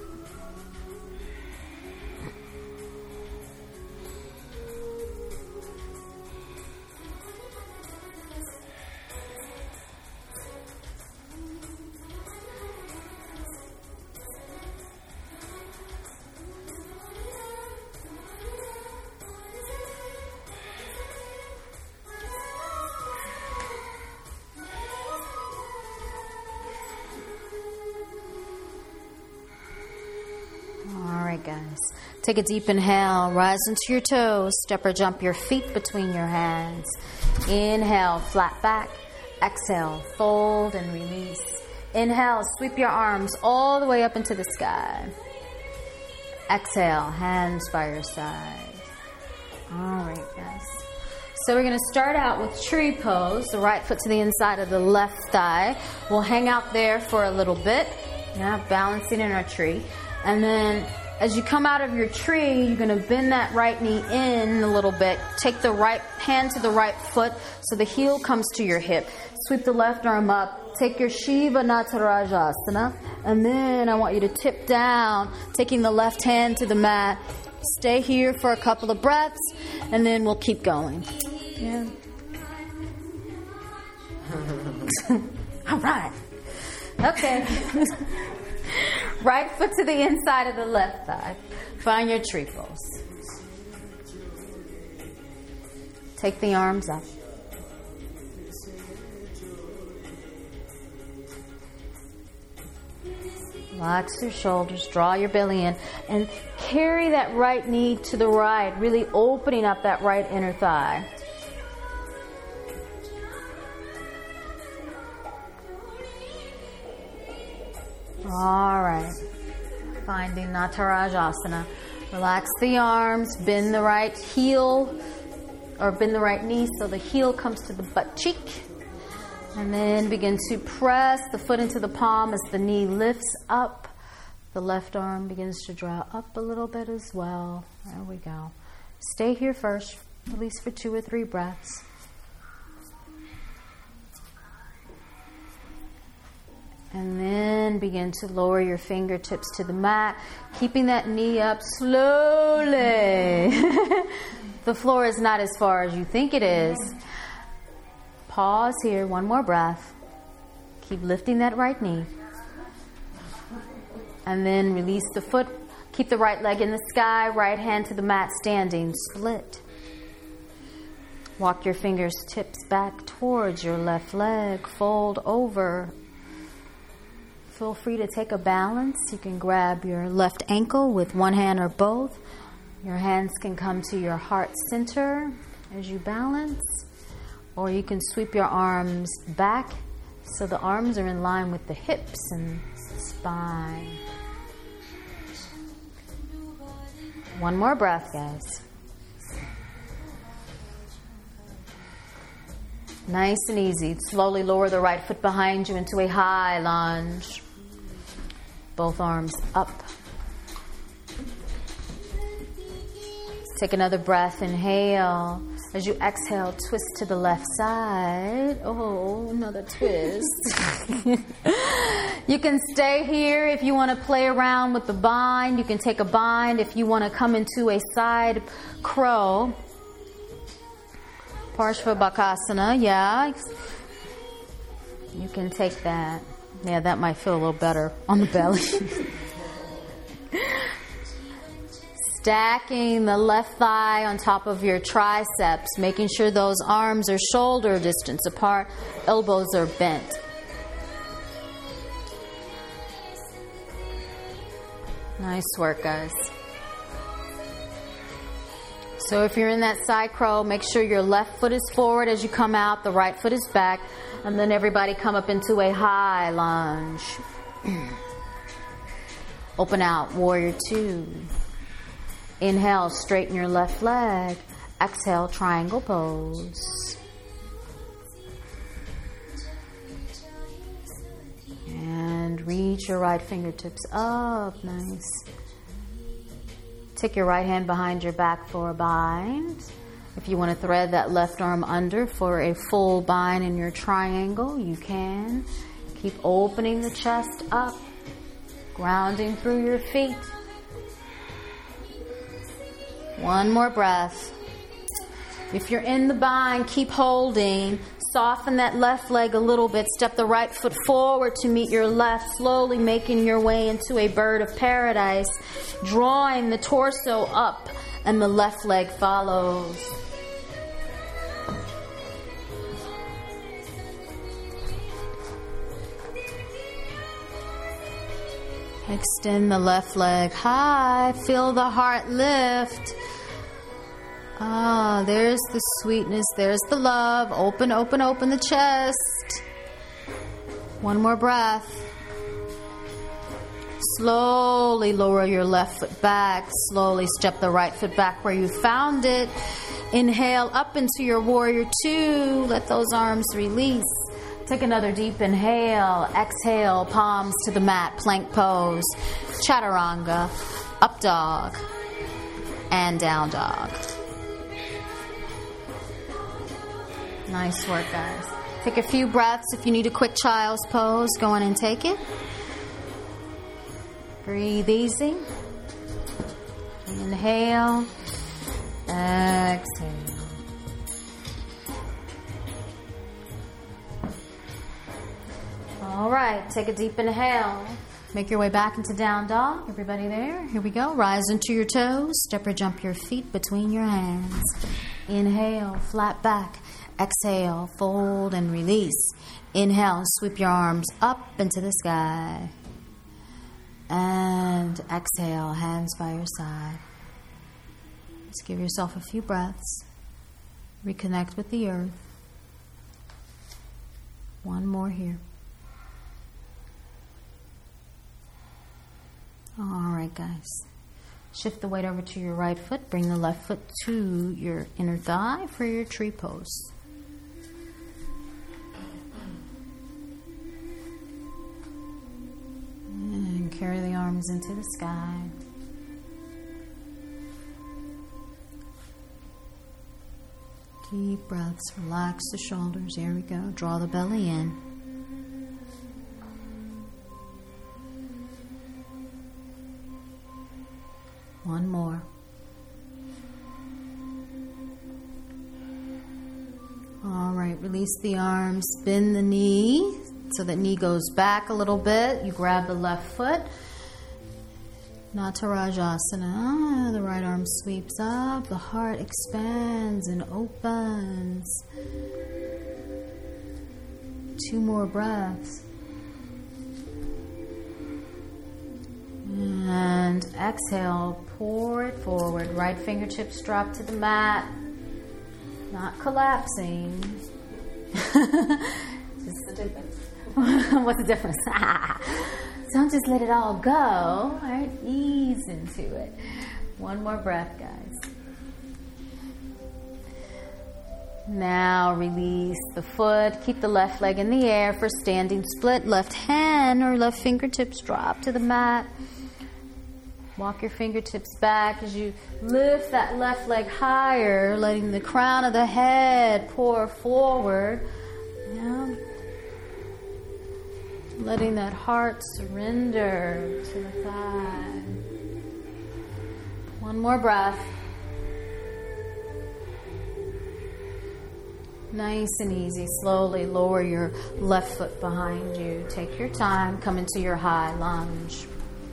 Guys, take a deep inhale, rise into your toes, step or jump your feet between your hands. Inhale, flat back. Exhale, fold and release. Inhale, sweep your arms all the way up into the sky. Exhale, hands by your side. All right, guys. So we're going to start out with tree pose, the right foot to the inside of the left thigh. We'll hang out there for a little bit, balancing in our tree. And then as you come out of your tree, you're going to bend that right knee in a little bit. Take the right hand to the right foot so the heel comes to your hip. Sweep the left arm up. Take your Shiva Natarajasana. And then I want you to tip down, taking the left hand to the mat. Stay here for a couple of breaths, and then we'll keep going. Yeah. All right. Okay. Right foot to the inside of the left thigh. Find your tree pose. Take the arms up. Relax your shoulders, draw your belly in, and carry that right knee to the right, really opening up that right inner thigh. All right. Finding Natarajasana. Relax the arms, bend the right heel, or bend the right knee so the heel comes to the butt cheek. And then begin to press the foot into the palm as the knee lifts up. The left arm begins to draw up a little bit as well. There we go. Stay here first, at least for 2 or 3 breaths. And then begin to lower your fingertips to the mat, keeping that knee up slowly. The floor is not as far as you think it is. Pause here, 1 more breath. Keep lifting that right knee. And then release the foot. Keep the right leg in the sky, right hand to the mat, standing, split. Walk your fingertips back towards your left leg, fold over. Feel free to take a balance. You can grab your left ankle with one hand or both. Your hands can come to your heart center. as you balance. Or you can sweep your arms back so the arms are in line with the hips and spine. One more breath, guys. Nice and easy. Slowly lower the right foot behind you into a high lunge. Both arms up. Take another breath. Inhale. As you exhale, twist to the left side. Oh, another twist. You can stay here if you want to play around with the bind. You can take a bind if you want to come into a side crow. Parshvabhakasana, yeah. You can take that. Yeah, that might feel a little better on the belly. Stacking the left thigh on top of your triceps, making sure those arms are shoulder distance apart, elbows are bent. Nice work, guys. So if you're in that side crow, make sure your left foot is forward as you come out, the right foot is back, and then everybody come up into a high lunge. Open out, warrior two. Inhale, straighten your left leg. Exhale, triangle pose. And reach your right fingertips up. Nice. Take your right hand behind your back for a bind. If you want to thread that left arm under for a full bind in your triangle, you can. Keep opening the chest up, grounding through your feet. One more breath. If you're in the bind, keep holding. Soften that left leg a little bit. Step the right foot forward to meet your left, slowly making your way into a bird of paradise, drawing the torso up, and the left leg follows. Extend the left leg high. Feel the heart lift. Ah, there's the sweetness. There's the love. Open, open, open the chest. One more breath. Slowly lower your left foot back. Slowly step the right foot back where you found it. Inhale up into your warrior two. Let those arms release. Take another deep inhale. Exhale, palms to the mat, plank pose, chaturanga, up dog, and down dog. Nice work, guys. Take a few breaths. If you need a quick child's pose, go on and take it. Breathe easy. Inhale. Exhale. All right, take a deep inhale. Make your way back into down dog. Everybody there? Here we go. Rise into your toes. Step or jump your feet between your hands. Inhale, flat back. Exhale, fold and release. Inhale, sweep your arms up into the sky. And exhale, hands by your side. Just give yourself a few breaths. Reconnect with the earth. One more here. All right, guys. Shift the weight over to your right foot. Bring the left foot to your inner thigh for your tree pose. And carry the arms into the sky. Deep breaths. Relax the shoulders. Here we go. Draw the belly in. One more. All right, release the arms, bend the knee so that knee goes back a little bit. You grab the left foot. Natarajasana. The right arm sweeps up. The heart expands and opens. 2 more breaths. And exhale, pour it forward. Right fingertips drop to the mat. not collapsing. What's the difference? What's the difference? Don't just let it all go. All right, ease into it. One more breath, guys. Now release the foot. Keep the left leg in the air for standing split. Left hand or left fingertips drop to the mat. Walk your fingertips back as you lift that left leg higher, letting the crown of the head pour forward. Yeah. Letting that heart surrender to the thigh. One more breath. Nice and easy. Slowly lower your left foot behind you. Take your time. Come into your high lunge.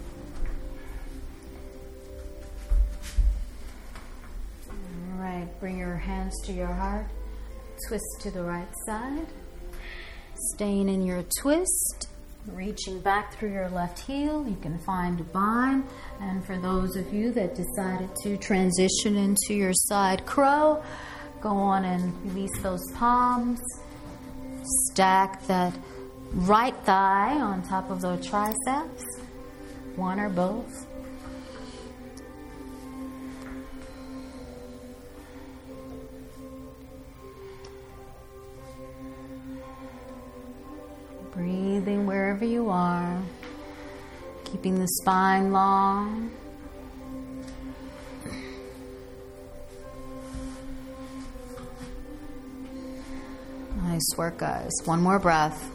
All right. Bring your hands to your heart. Twist to the right side. Staying in your twist. Reaching back through your left heel. You can find a bind. And for those of you that decided to transition into your side crow, go on and release those palms. Stack that right thigh on top of those triceps. One or both. Breathing wherever you are. Keeping the spine long. Nice work, guys. One more breath.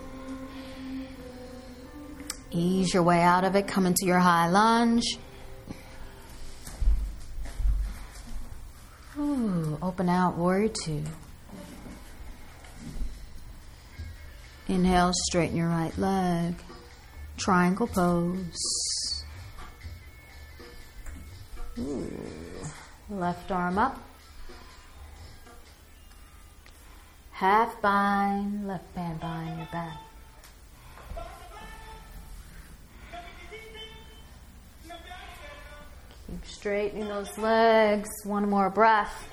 Ease your way out of it. Come into your high lunge. Ooh, open out, warrior two. Inhale, straighten your right leg. Triangle pose. Ooh. Left arm up. Half bind, left hand behind your back. Keep straightening those legs. One more breath.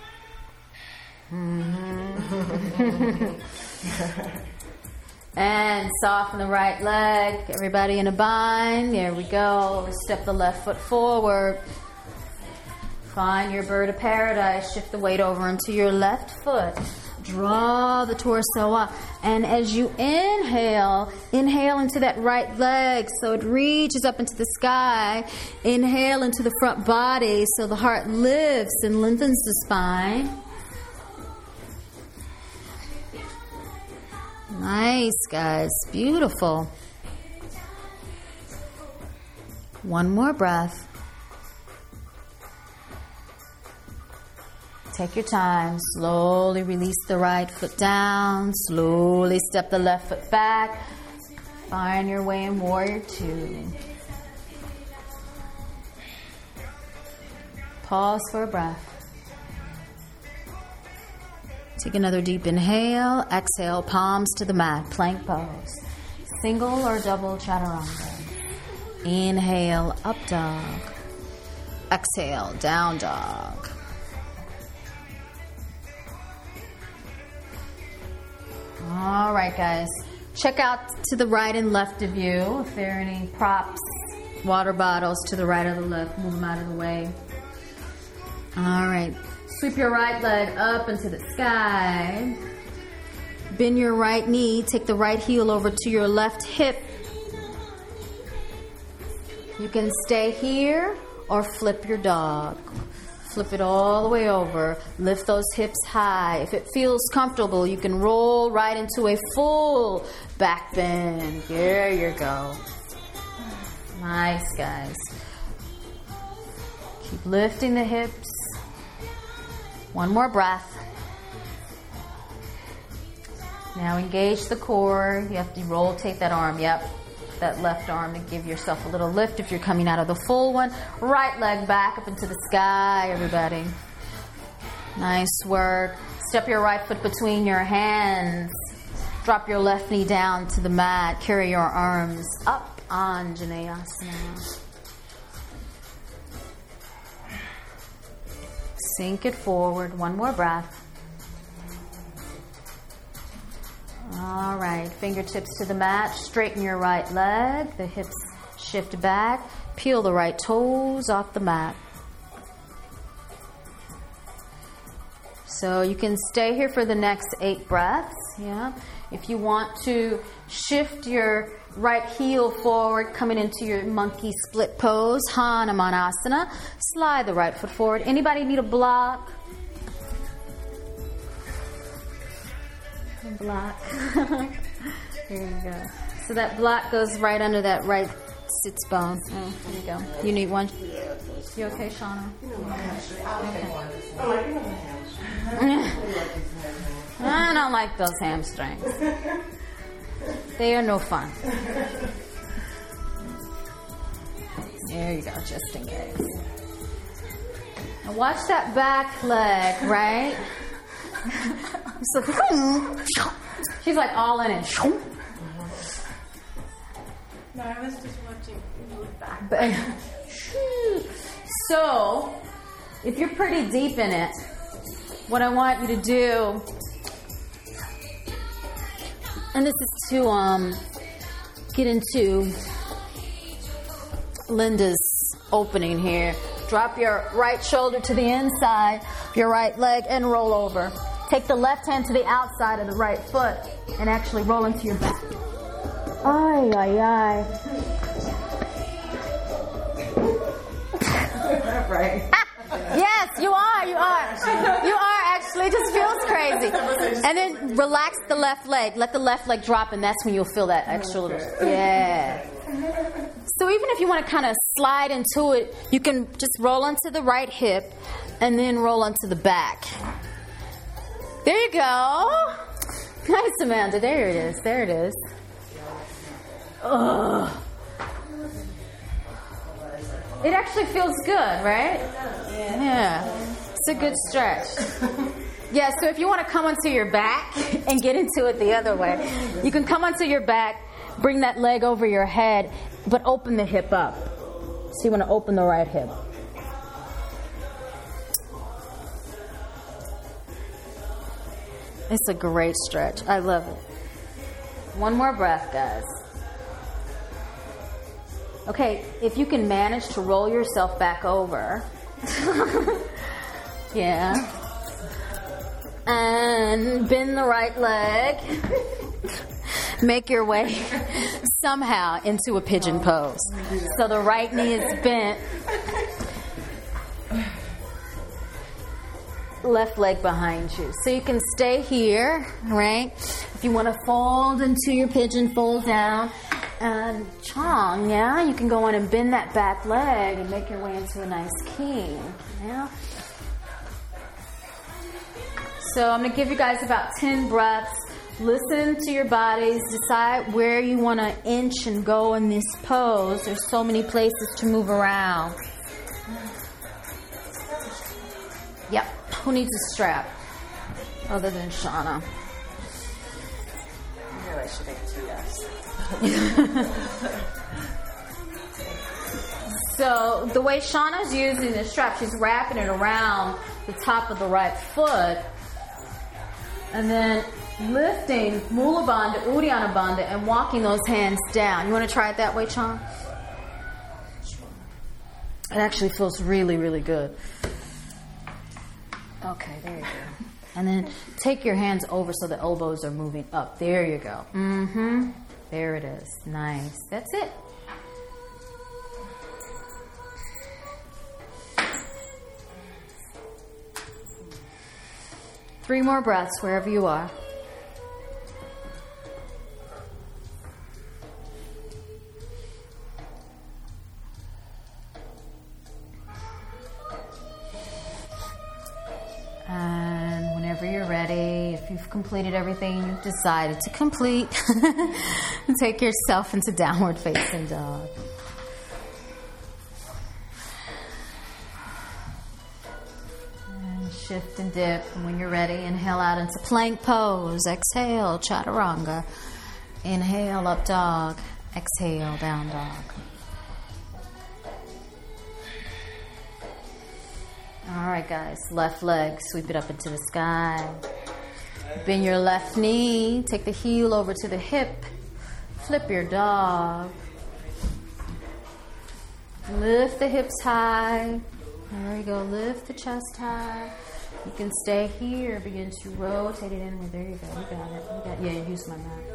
And soften the right leg. Everybody in a bind. There we go. Step the left foot forward. Find your bird of paradise. Shift the weight over into your left foot. Draw the torso up. And as you inhale into that right leg so it reaches up into the sky. Inhale into the front body so the heart lifts and lengthens the spine. Nice, guys. Beautiful. One more breath. Take your time. Slowly release the right foot down. Slowly step the left foot back. Find your way in warrior two. Pause for a breath. Take another deep inhale. Exhale, palms to the mat. Plank pose. Single or double chaturanga. Inhale, up dog. Exhale, down dog. All right, guys. Check out to the right and left of you. If there are any props, water bottles to the right or the left, move them out of the way. All right. Sweep your right leg up into the sky. Bend your right knee. Take the right heel over to your left hip. You can stay here or flip your dog. Flip it all the way over. Lift those hips high. If it feels comfortable, you can roll right into a full back bend. There you go. Nice, guys. Keep lifting the hips. One more breath. Now engage the core. You have to rotate that arm. Yep. That left arm to give yourself a little lift if you're coming out of the full one. Right leg back up into the sky, everybody. Nice work. Step your right foot between your hands. Drop your left knee down to the mat. Carry your arms up, Anjaneyasana. Sink it forward. One more breath. All right, fingertips to the mat. Straighten your right leg. The hips shift back. Peel the right toes off the mat. So you can stay here for the next 8 breaths. Yeah. If you want to shift your right heel forward, coming into your monkey split pose, Hanumanasana. Slide the right foot forward. Anybody need a block? A block. Here you go. So that block goes right under that right sits bone. Oh, there you go. You need one? You okay, Shauna? I don't like those hamstrings. They are no fun. There you go, just in case. Now watch that back leg, right? So, she's like all in it. No, I was just watching you look back. So, if you're pretty deep in it, what I want you to do, and this is to get into Linda's opening here. Drop your right shoulder to the inside, your right leg, and roll over. Take the left hand to the outside of the right foot and actually roll into your back. Ay, ay, ay. Right. Yes, you are. You are actually. It just feels crazy. And then relax the left leg. Let the left leg drop, and that's when you'll feel that extra little. Yeah. So even if you want to kind of slide into it, you can just roll onto the right hip and then roll onto the back. There you go. Nice, Amanda. There it is. There it is. Ugh. It actually feels good, right? Yeah. It's a good stretch. Yeah, so if you want to come onto your back and get into it the other way, you can come onto your back, bring that leg over your head, but open the hip up. So you want to open the right hip. It's a great stretch. I love it. One more breath, guys. Okay, if you can manage to roll yourself back over. Yeah. And bend the right leg. Make your way somehow into a pigeon pose. So the right knee is bent. Left leg behind you. So you can stay here, right? If you want to fold into your pigeon, fold down. And Chong, yeah, you can go on and bend that back leg and make your way into a nice king. Yeah. So I'm going to give you guys about 10 breaths. Listen to your bodies. Decide where you want to inch and go in this pose. There's so many places to move around. Yep. Who needs a strap? Other than Shauna. I really should make 2 guys. So the way Shauna's using the strap, she's wrapping it around the top of the right foot and then lifting Mula Bandha, Uddiyana Bandha, and walking those hands down. You want to try it that way, Shauna? It actually feels really, really good. Okay, there you go. And then take your hands over so the elbows are moving up. There you go. Mm-hmm. There it is. Nice. That's it. Three more breaths wherever you are. And whenever you're ready, if you've completed everything you've decided to complete, take yourself into downward facing dog. And shift and dip. And when you're ready, inhale out into plank pose. Exhale, chaturanga. Inhale, up dog. Exhale, down dog. All right, guys. Left leg, sweep it up into the sky. Bend your left knee. Take the heel over to the hip. Flip your dog. Lift the hips high. There you go. Lift the chest high. You can stay here. Begin to rotate it inward. There you go. You got it. Yeah, use my mat.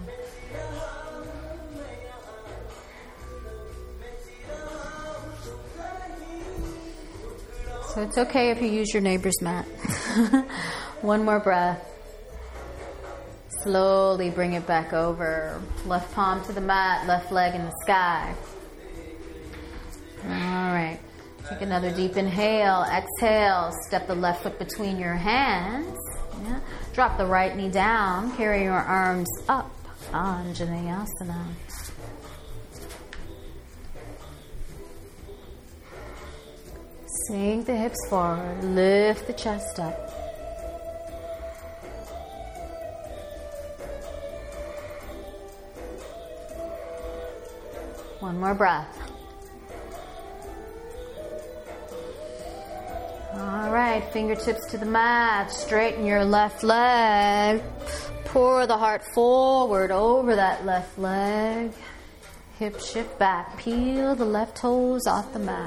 So it's okay if you use your neighbor's mat. One more breath. Slowly bring it back over. Left palm to the mat, left leg in the sky. All right. Take another deep inhale. Exhale. Step the left foot between your hands. Yeah. Drop the right knee down. Carry your arms up. Anjaneyasana. Sink the hips forward. Lift the chest up. One more breath. All right, fingertips to the mat. Straighten your left leg. Pour the heart forward over that left leg. Hip shift back. Peel the left toes off the mat.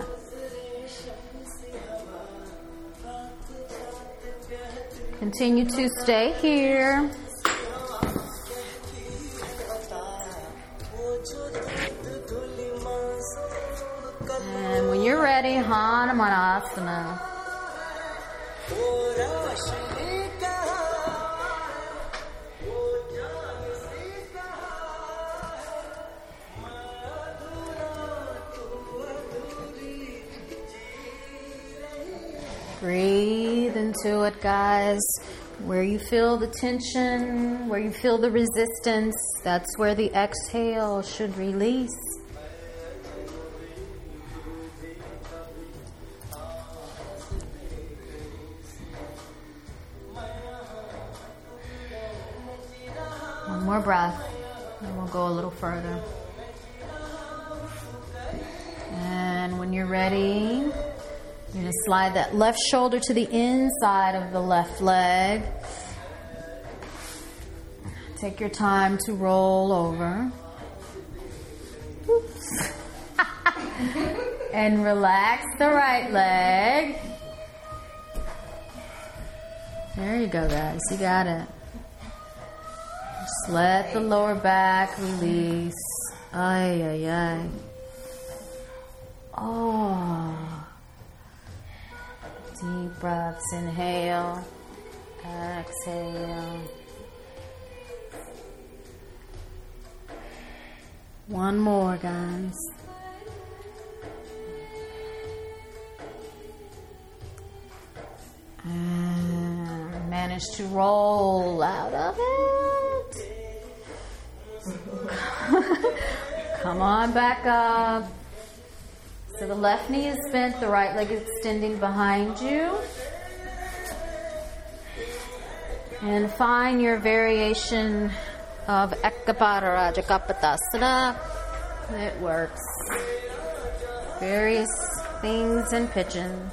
Continue to stay here. And when you're ready, Hanumanasana. Breathe into it, guys. Where you feel the tension, where you feel the resistance, that's where the exhale should release. One more breath, and we'll go a little further. And when you're ready, you're going to slide that left shoulder to the inside of the left leg. Take your time to roll over. Oops. And relax the right leg. There you go, guys. You got it. Just let the lower back release. Ay, ay, ay. Oh. Deep breaths. Inhale. Exhale. One more, guys. And manage to roll out of it. Come on back up. So the left knee is bent, the right leg is extending behind you. And find your variation of Ekapada Raja Kapotasana. It works. Various things in pigeon.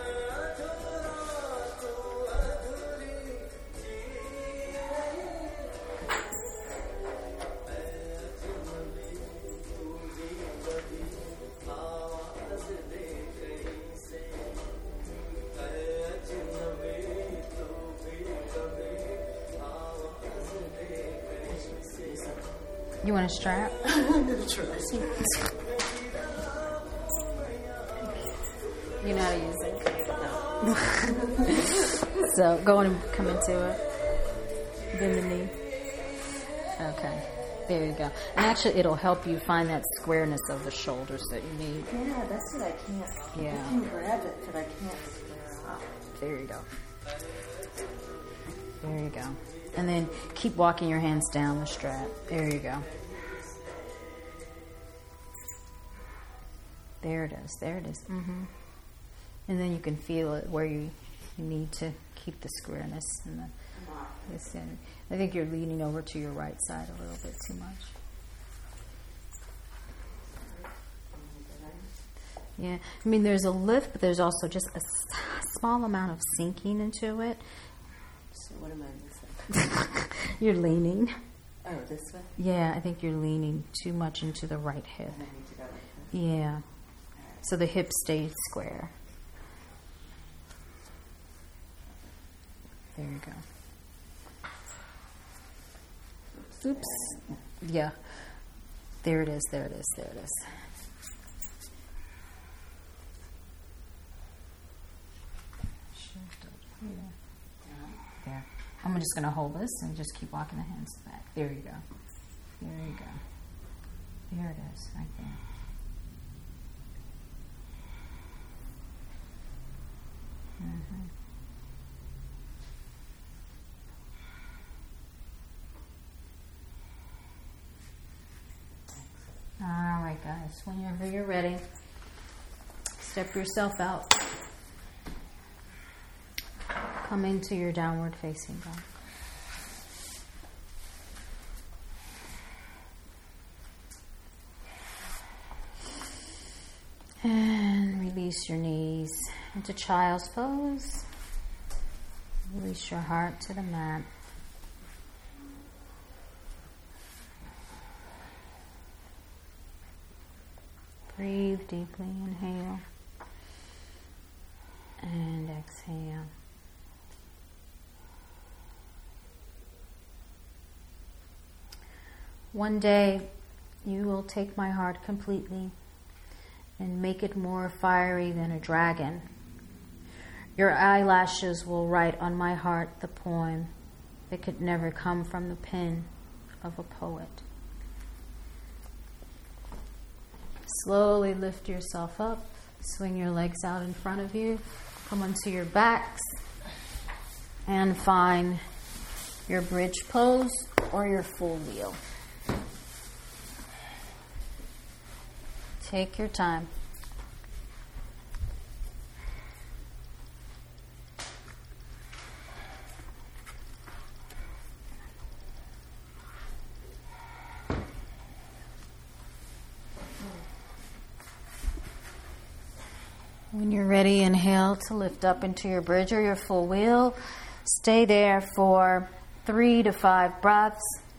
You want a strap? I'm going to try. You know how to use it. So go on and come into it. Bend the knee. Okay. There you go. And actually it'll help you find that squareness of the shoulders that you need. Yeah, that's what I can't. Yeah. I can grab it, but I can't square up. There you go. There you go. And then keep walking your hands down the strap. There you go. There it is. There it is. Mm-hmm. And then you can feel it where you need to keep the squareness and the center. I think you're leaning over to your right side a little bit too much. Yeah. I mean, there's a lift, but there's also just a small amount of sinking into it. So what am I missing? You're leaning. Oh, this way? Yeah, I think you're leaning too much into the right hip. And I need to go like this. Yeah. So the hip stays square. There you go. Oops. Yeah. There it is, there it is, there it is. There. I'm just going to hold this and just keep walking the hands back. There you go. There you go. There it is, right there. Mm-hmm. All right, guys. Whenever you're ready, step yourself out. Come into your downward facing dog. And release your knees into child's pose. Release your heart to the mat. Breathe deeply. Inhale. And exhale. One day, you will take my heart completely and make it more fiery than a dragon. Your eyelashes will write on my heart the poem that could never come from the pen of a poet. Slowly lift yourself up, swing your legs out in front of you, come onto your backs, and find your bridge pose or your full wheel. Take your time. When you're ready, inhale to lift up into your bridge or your full wheel. Stay there for 3 to 5 breaths.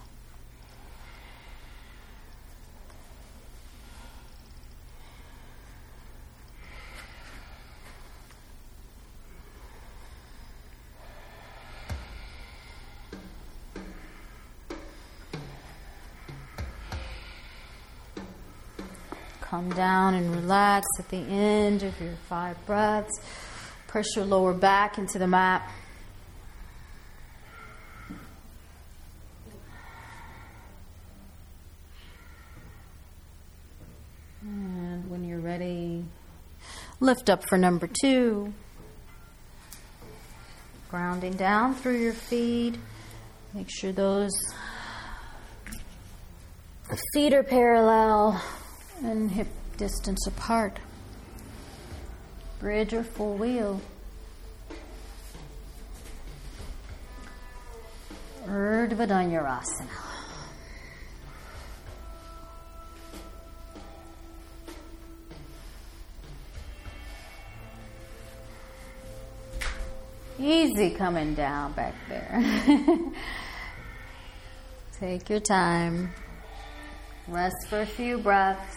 Come down and relax at the end of your 5 breaths. Press your lower back into the mat. And when you're ready, lift up for number 2. Grounding down through your feet. Make sure those feet are parallel and hip distance apart. Bridge or full wheel. Urdhva Dhanurasana. Easy coming down back there. Take your time. Rest for a few breaths.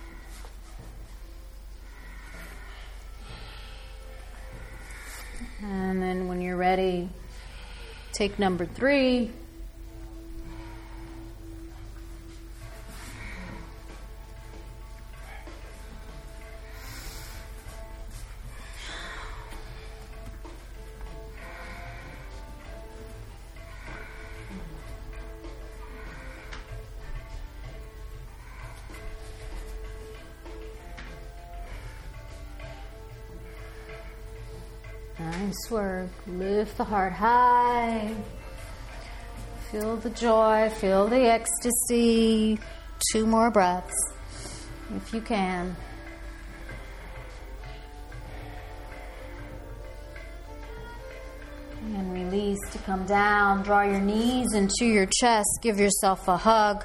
And then when you're ready, take number 3. Nice work. Lift the heart high. Feel the joy, feel the ecstasy. 2 more breaths, if you can. And release to come down. Draw your knees into your chest. Give yourself a hug.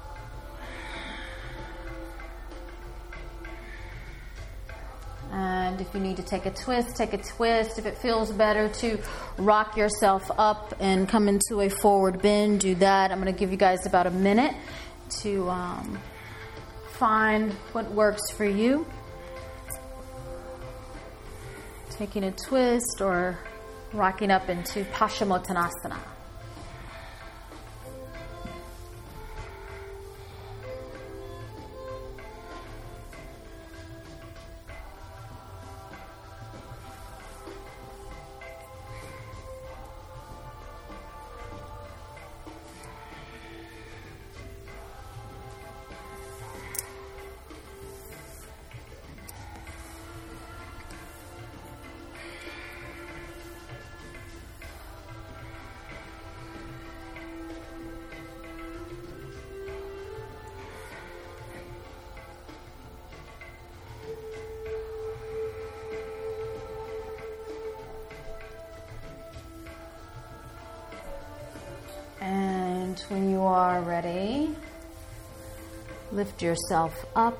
And bend. If you need to take a twist, take a twist. If it feels better to rock yourself up and come into a forward bend, do that. I'm going to give you guys about a minute to find what works for you. Taking a twist or rocking up into Paschimottanasana. And when you are ready, lift yourself up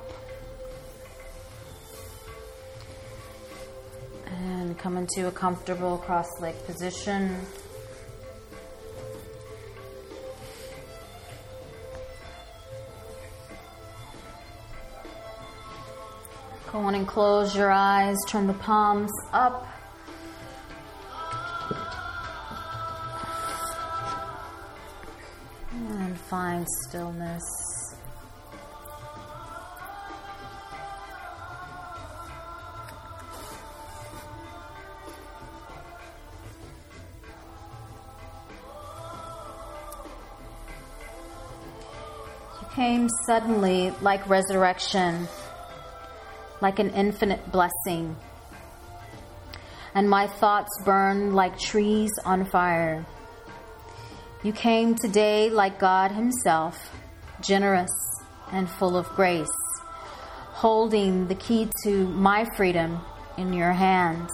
and come into a comfortable cross-leg position. Go on and close your eyes, turn the palms up. And find stillness. You came suddenly like resurrection, like an infinite blessing. And my thoughts burned like trees on fire. You came today like God Himself, generous and full of grace, holding the key to my freedom in your hands.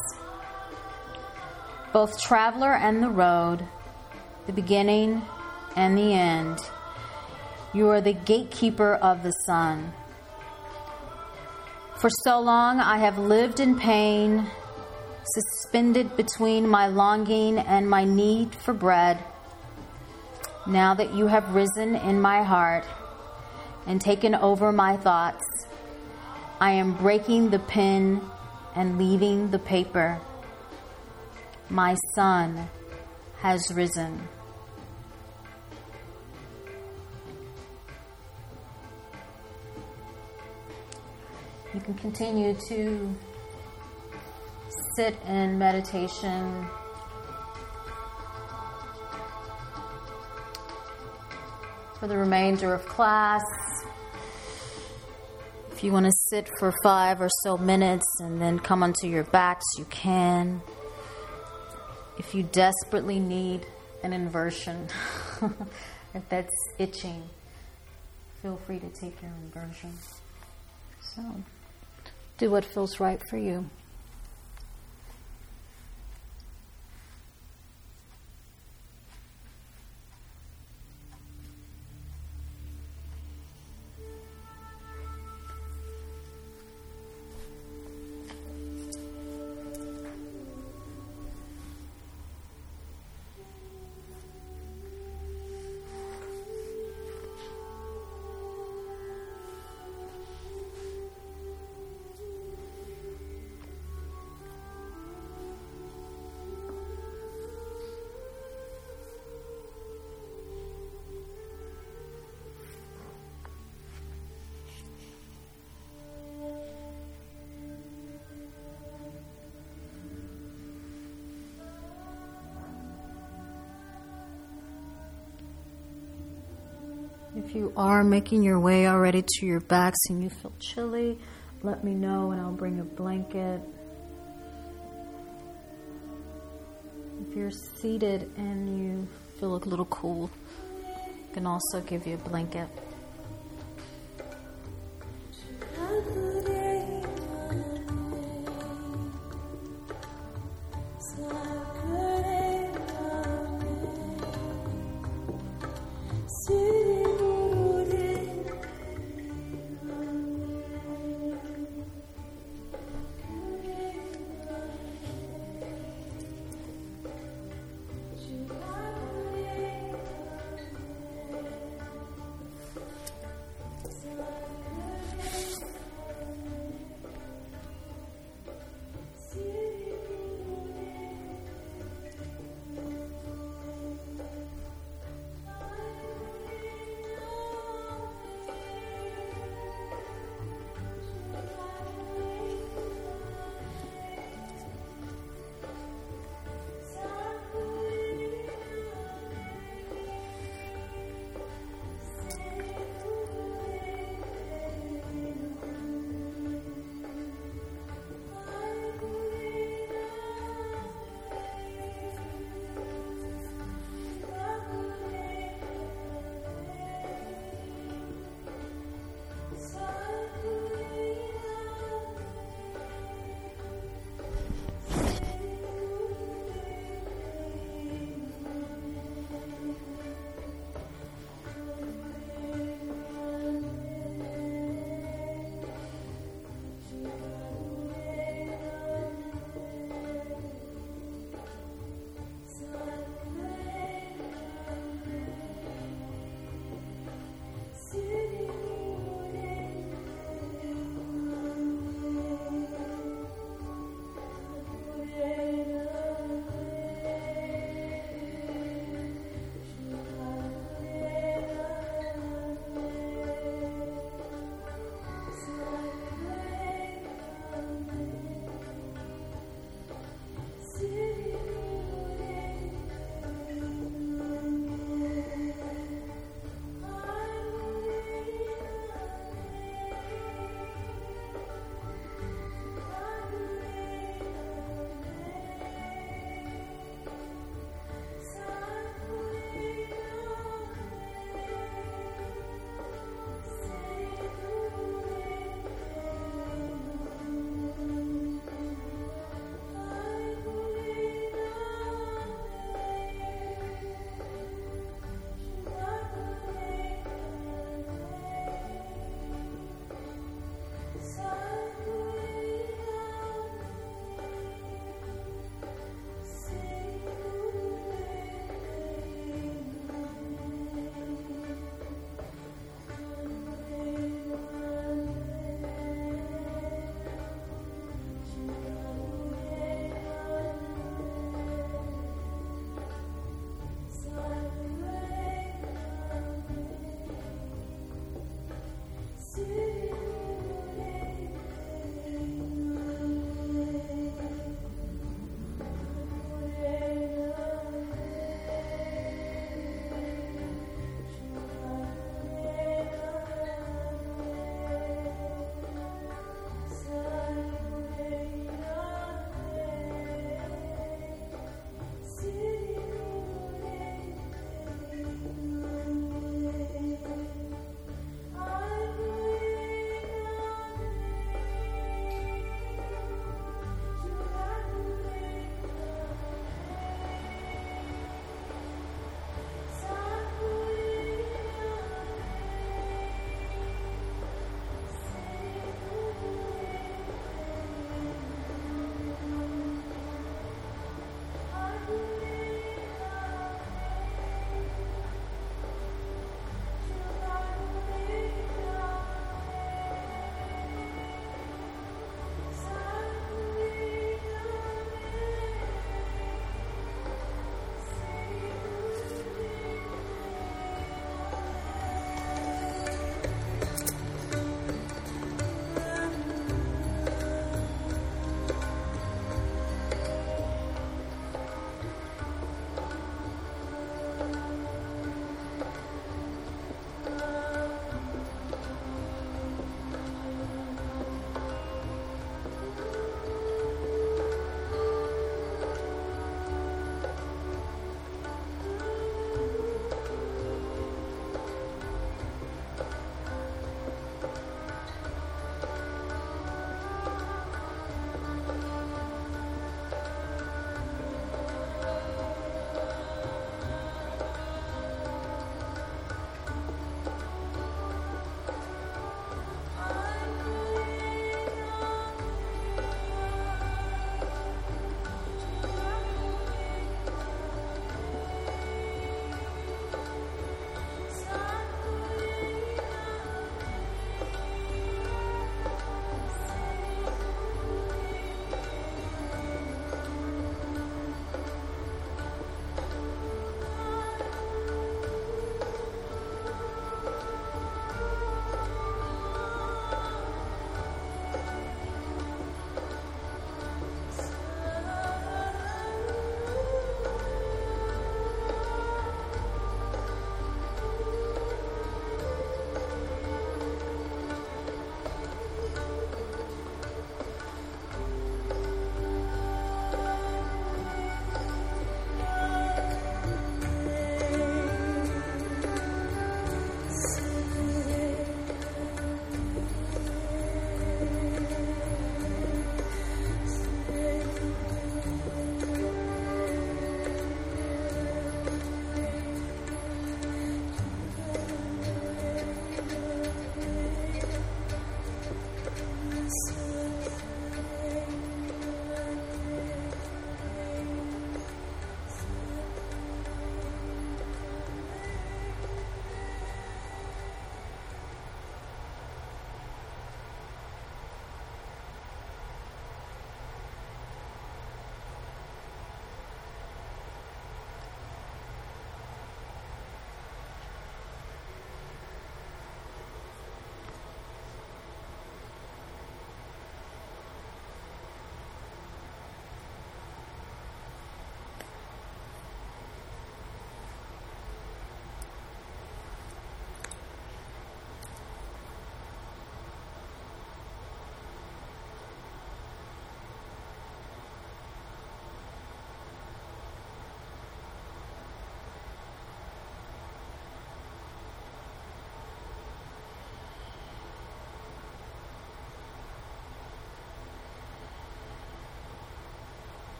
Both traveler and the road, the beginning and the end, you are the gatekeeper of the sun. For so long I have lived in pain, suspended between my longing and my need for bread. Now that you have risen in my heart and taken over my thoughts, I am breaking the pen and leaving the paper. My sun has risen. You can continue to sit in meditation. For the remainder of class, if you want to sit for 5 or so minutes and then come onto your backs, you can. If you desperately need an inversion, if that's itching, feel free to take your inversion. So, do what feels right for you. If you are making your way already to your backs and you feel chilly, let me know and I'll bring a blanket. If you're seated and you feel a little cool, I can also give you a blanket.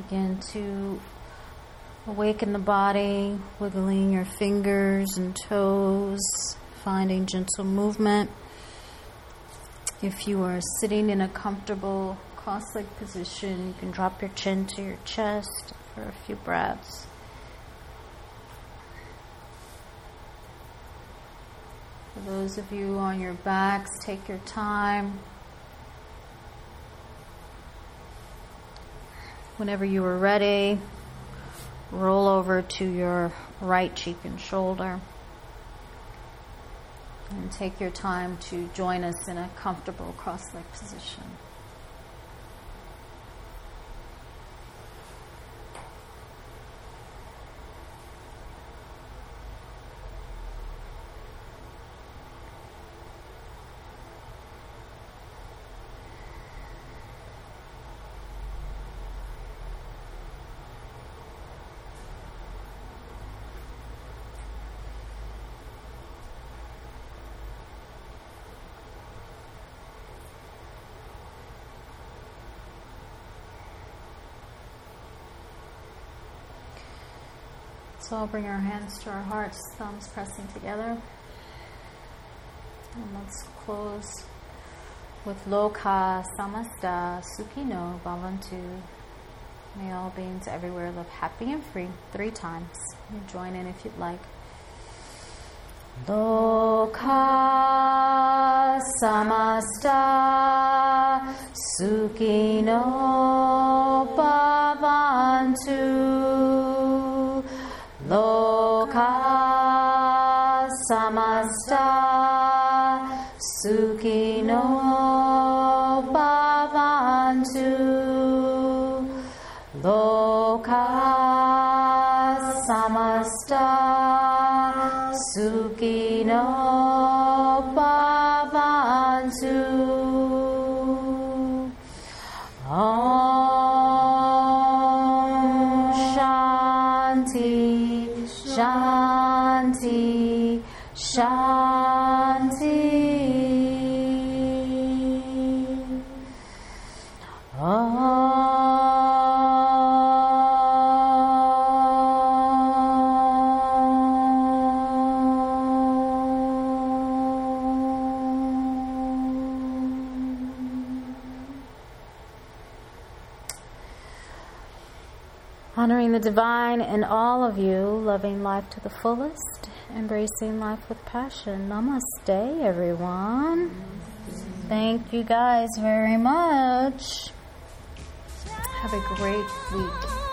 Begin to awaken the body, wiggling your fingers and toes, finding gentle movement. If you are sitting in a comfortable cross-legged position, you can drop your chin to your chest for a few breaths. For those of you on your backs, take your time. Whenever you are ready, roll over to your right cheek and shoulder. And take your time to join us in a comfortable cross-legged position. So I'll bring our hands to our hearts, thumbs pressing together. And let's close with Loka Samasta Sukhino Bhavantu. May all beings everywhere live happy and free 3 times. You join in if you'd like. Loka Samasta Sukhino Bhavantu. Loka Samasta Sukhino Bhavantu. Loka Samasta Sukhino Bhavantu. Shanti, Shanti. Honoring the divine in all of you, loving life to the fullest, embracing life with passion. Namaste, everyone. Thank you guys very much. Have a great week.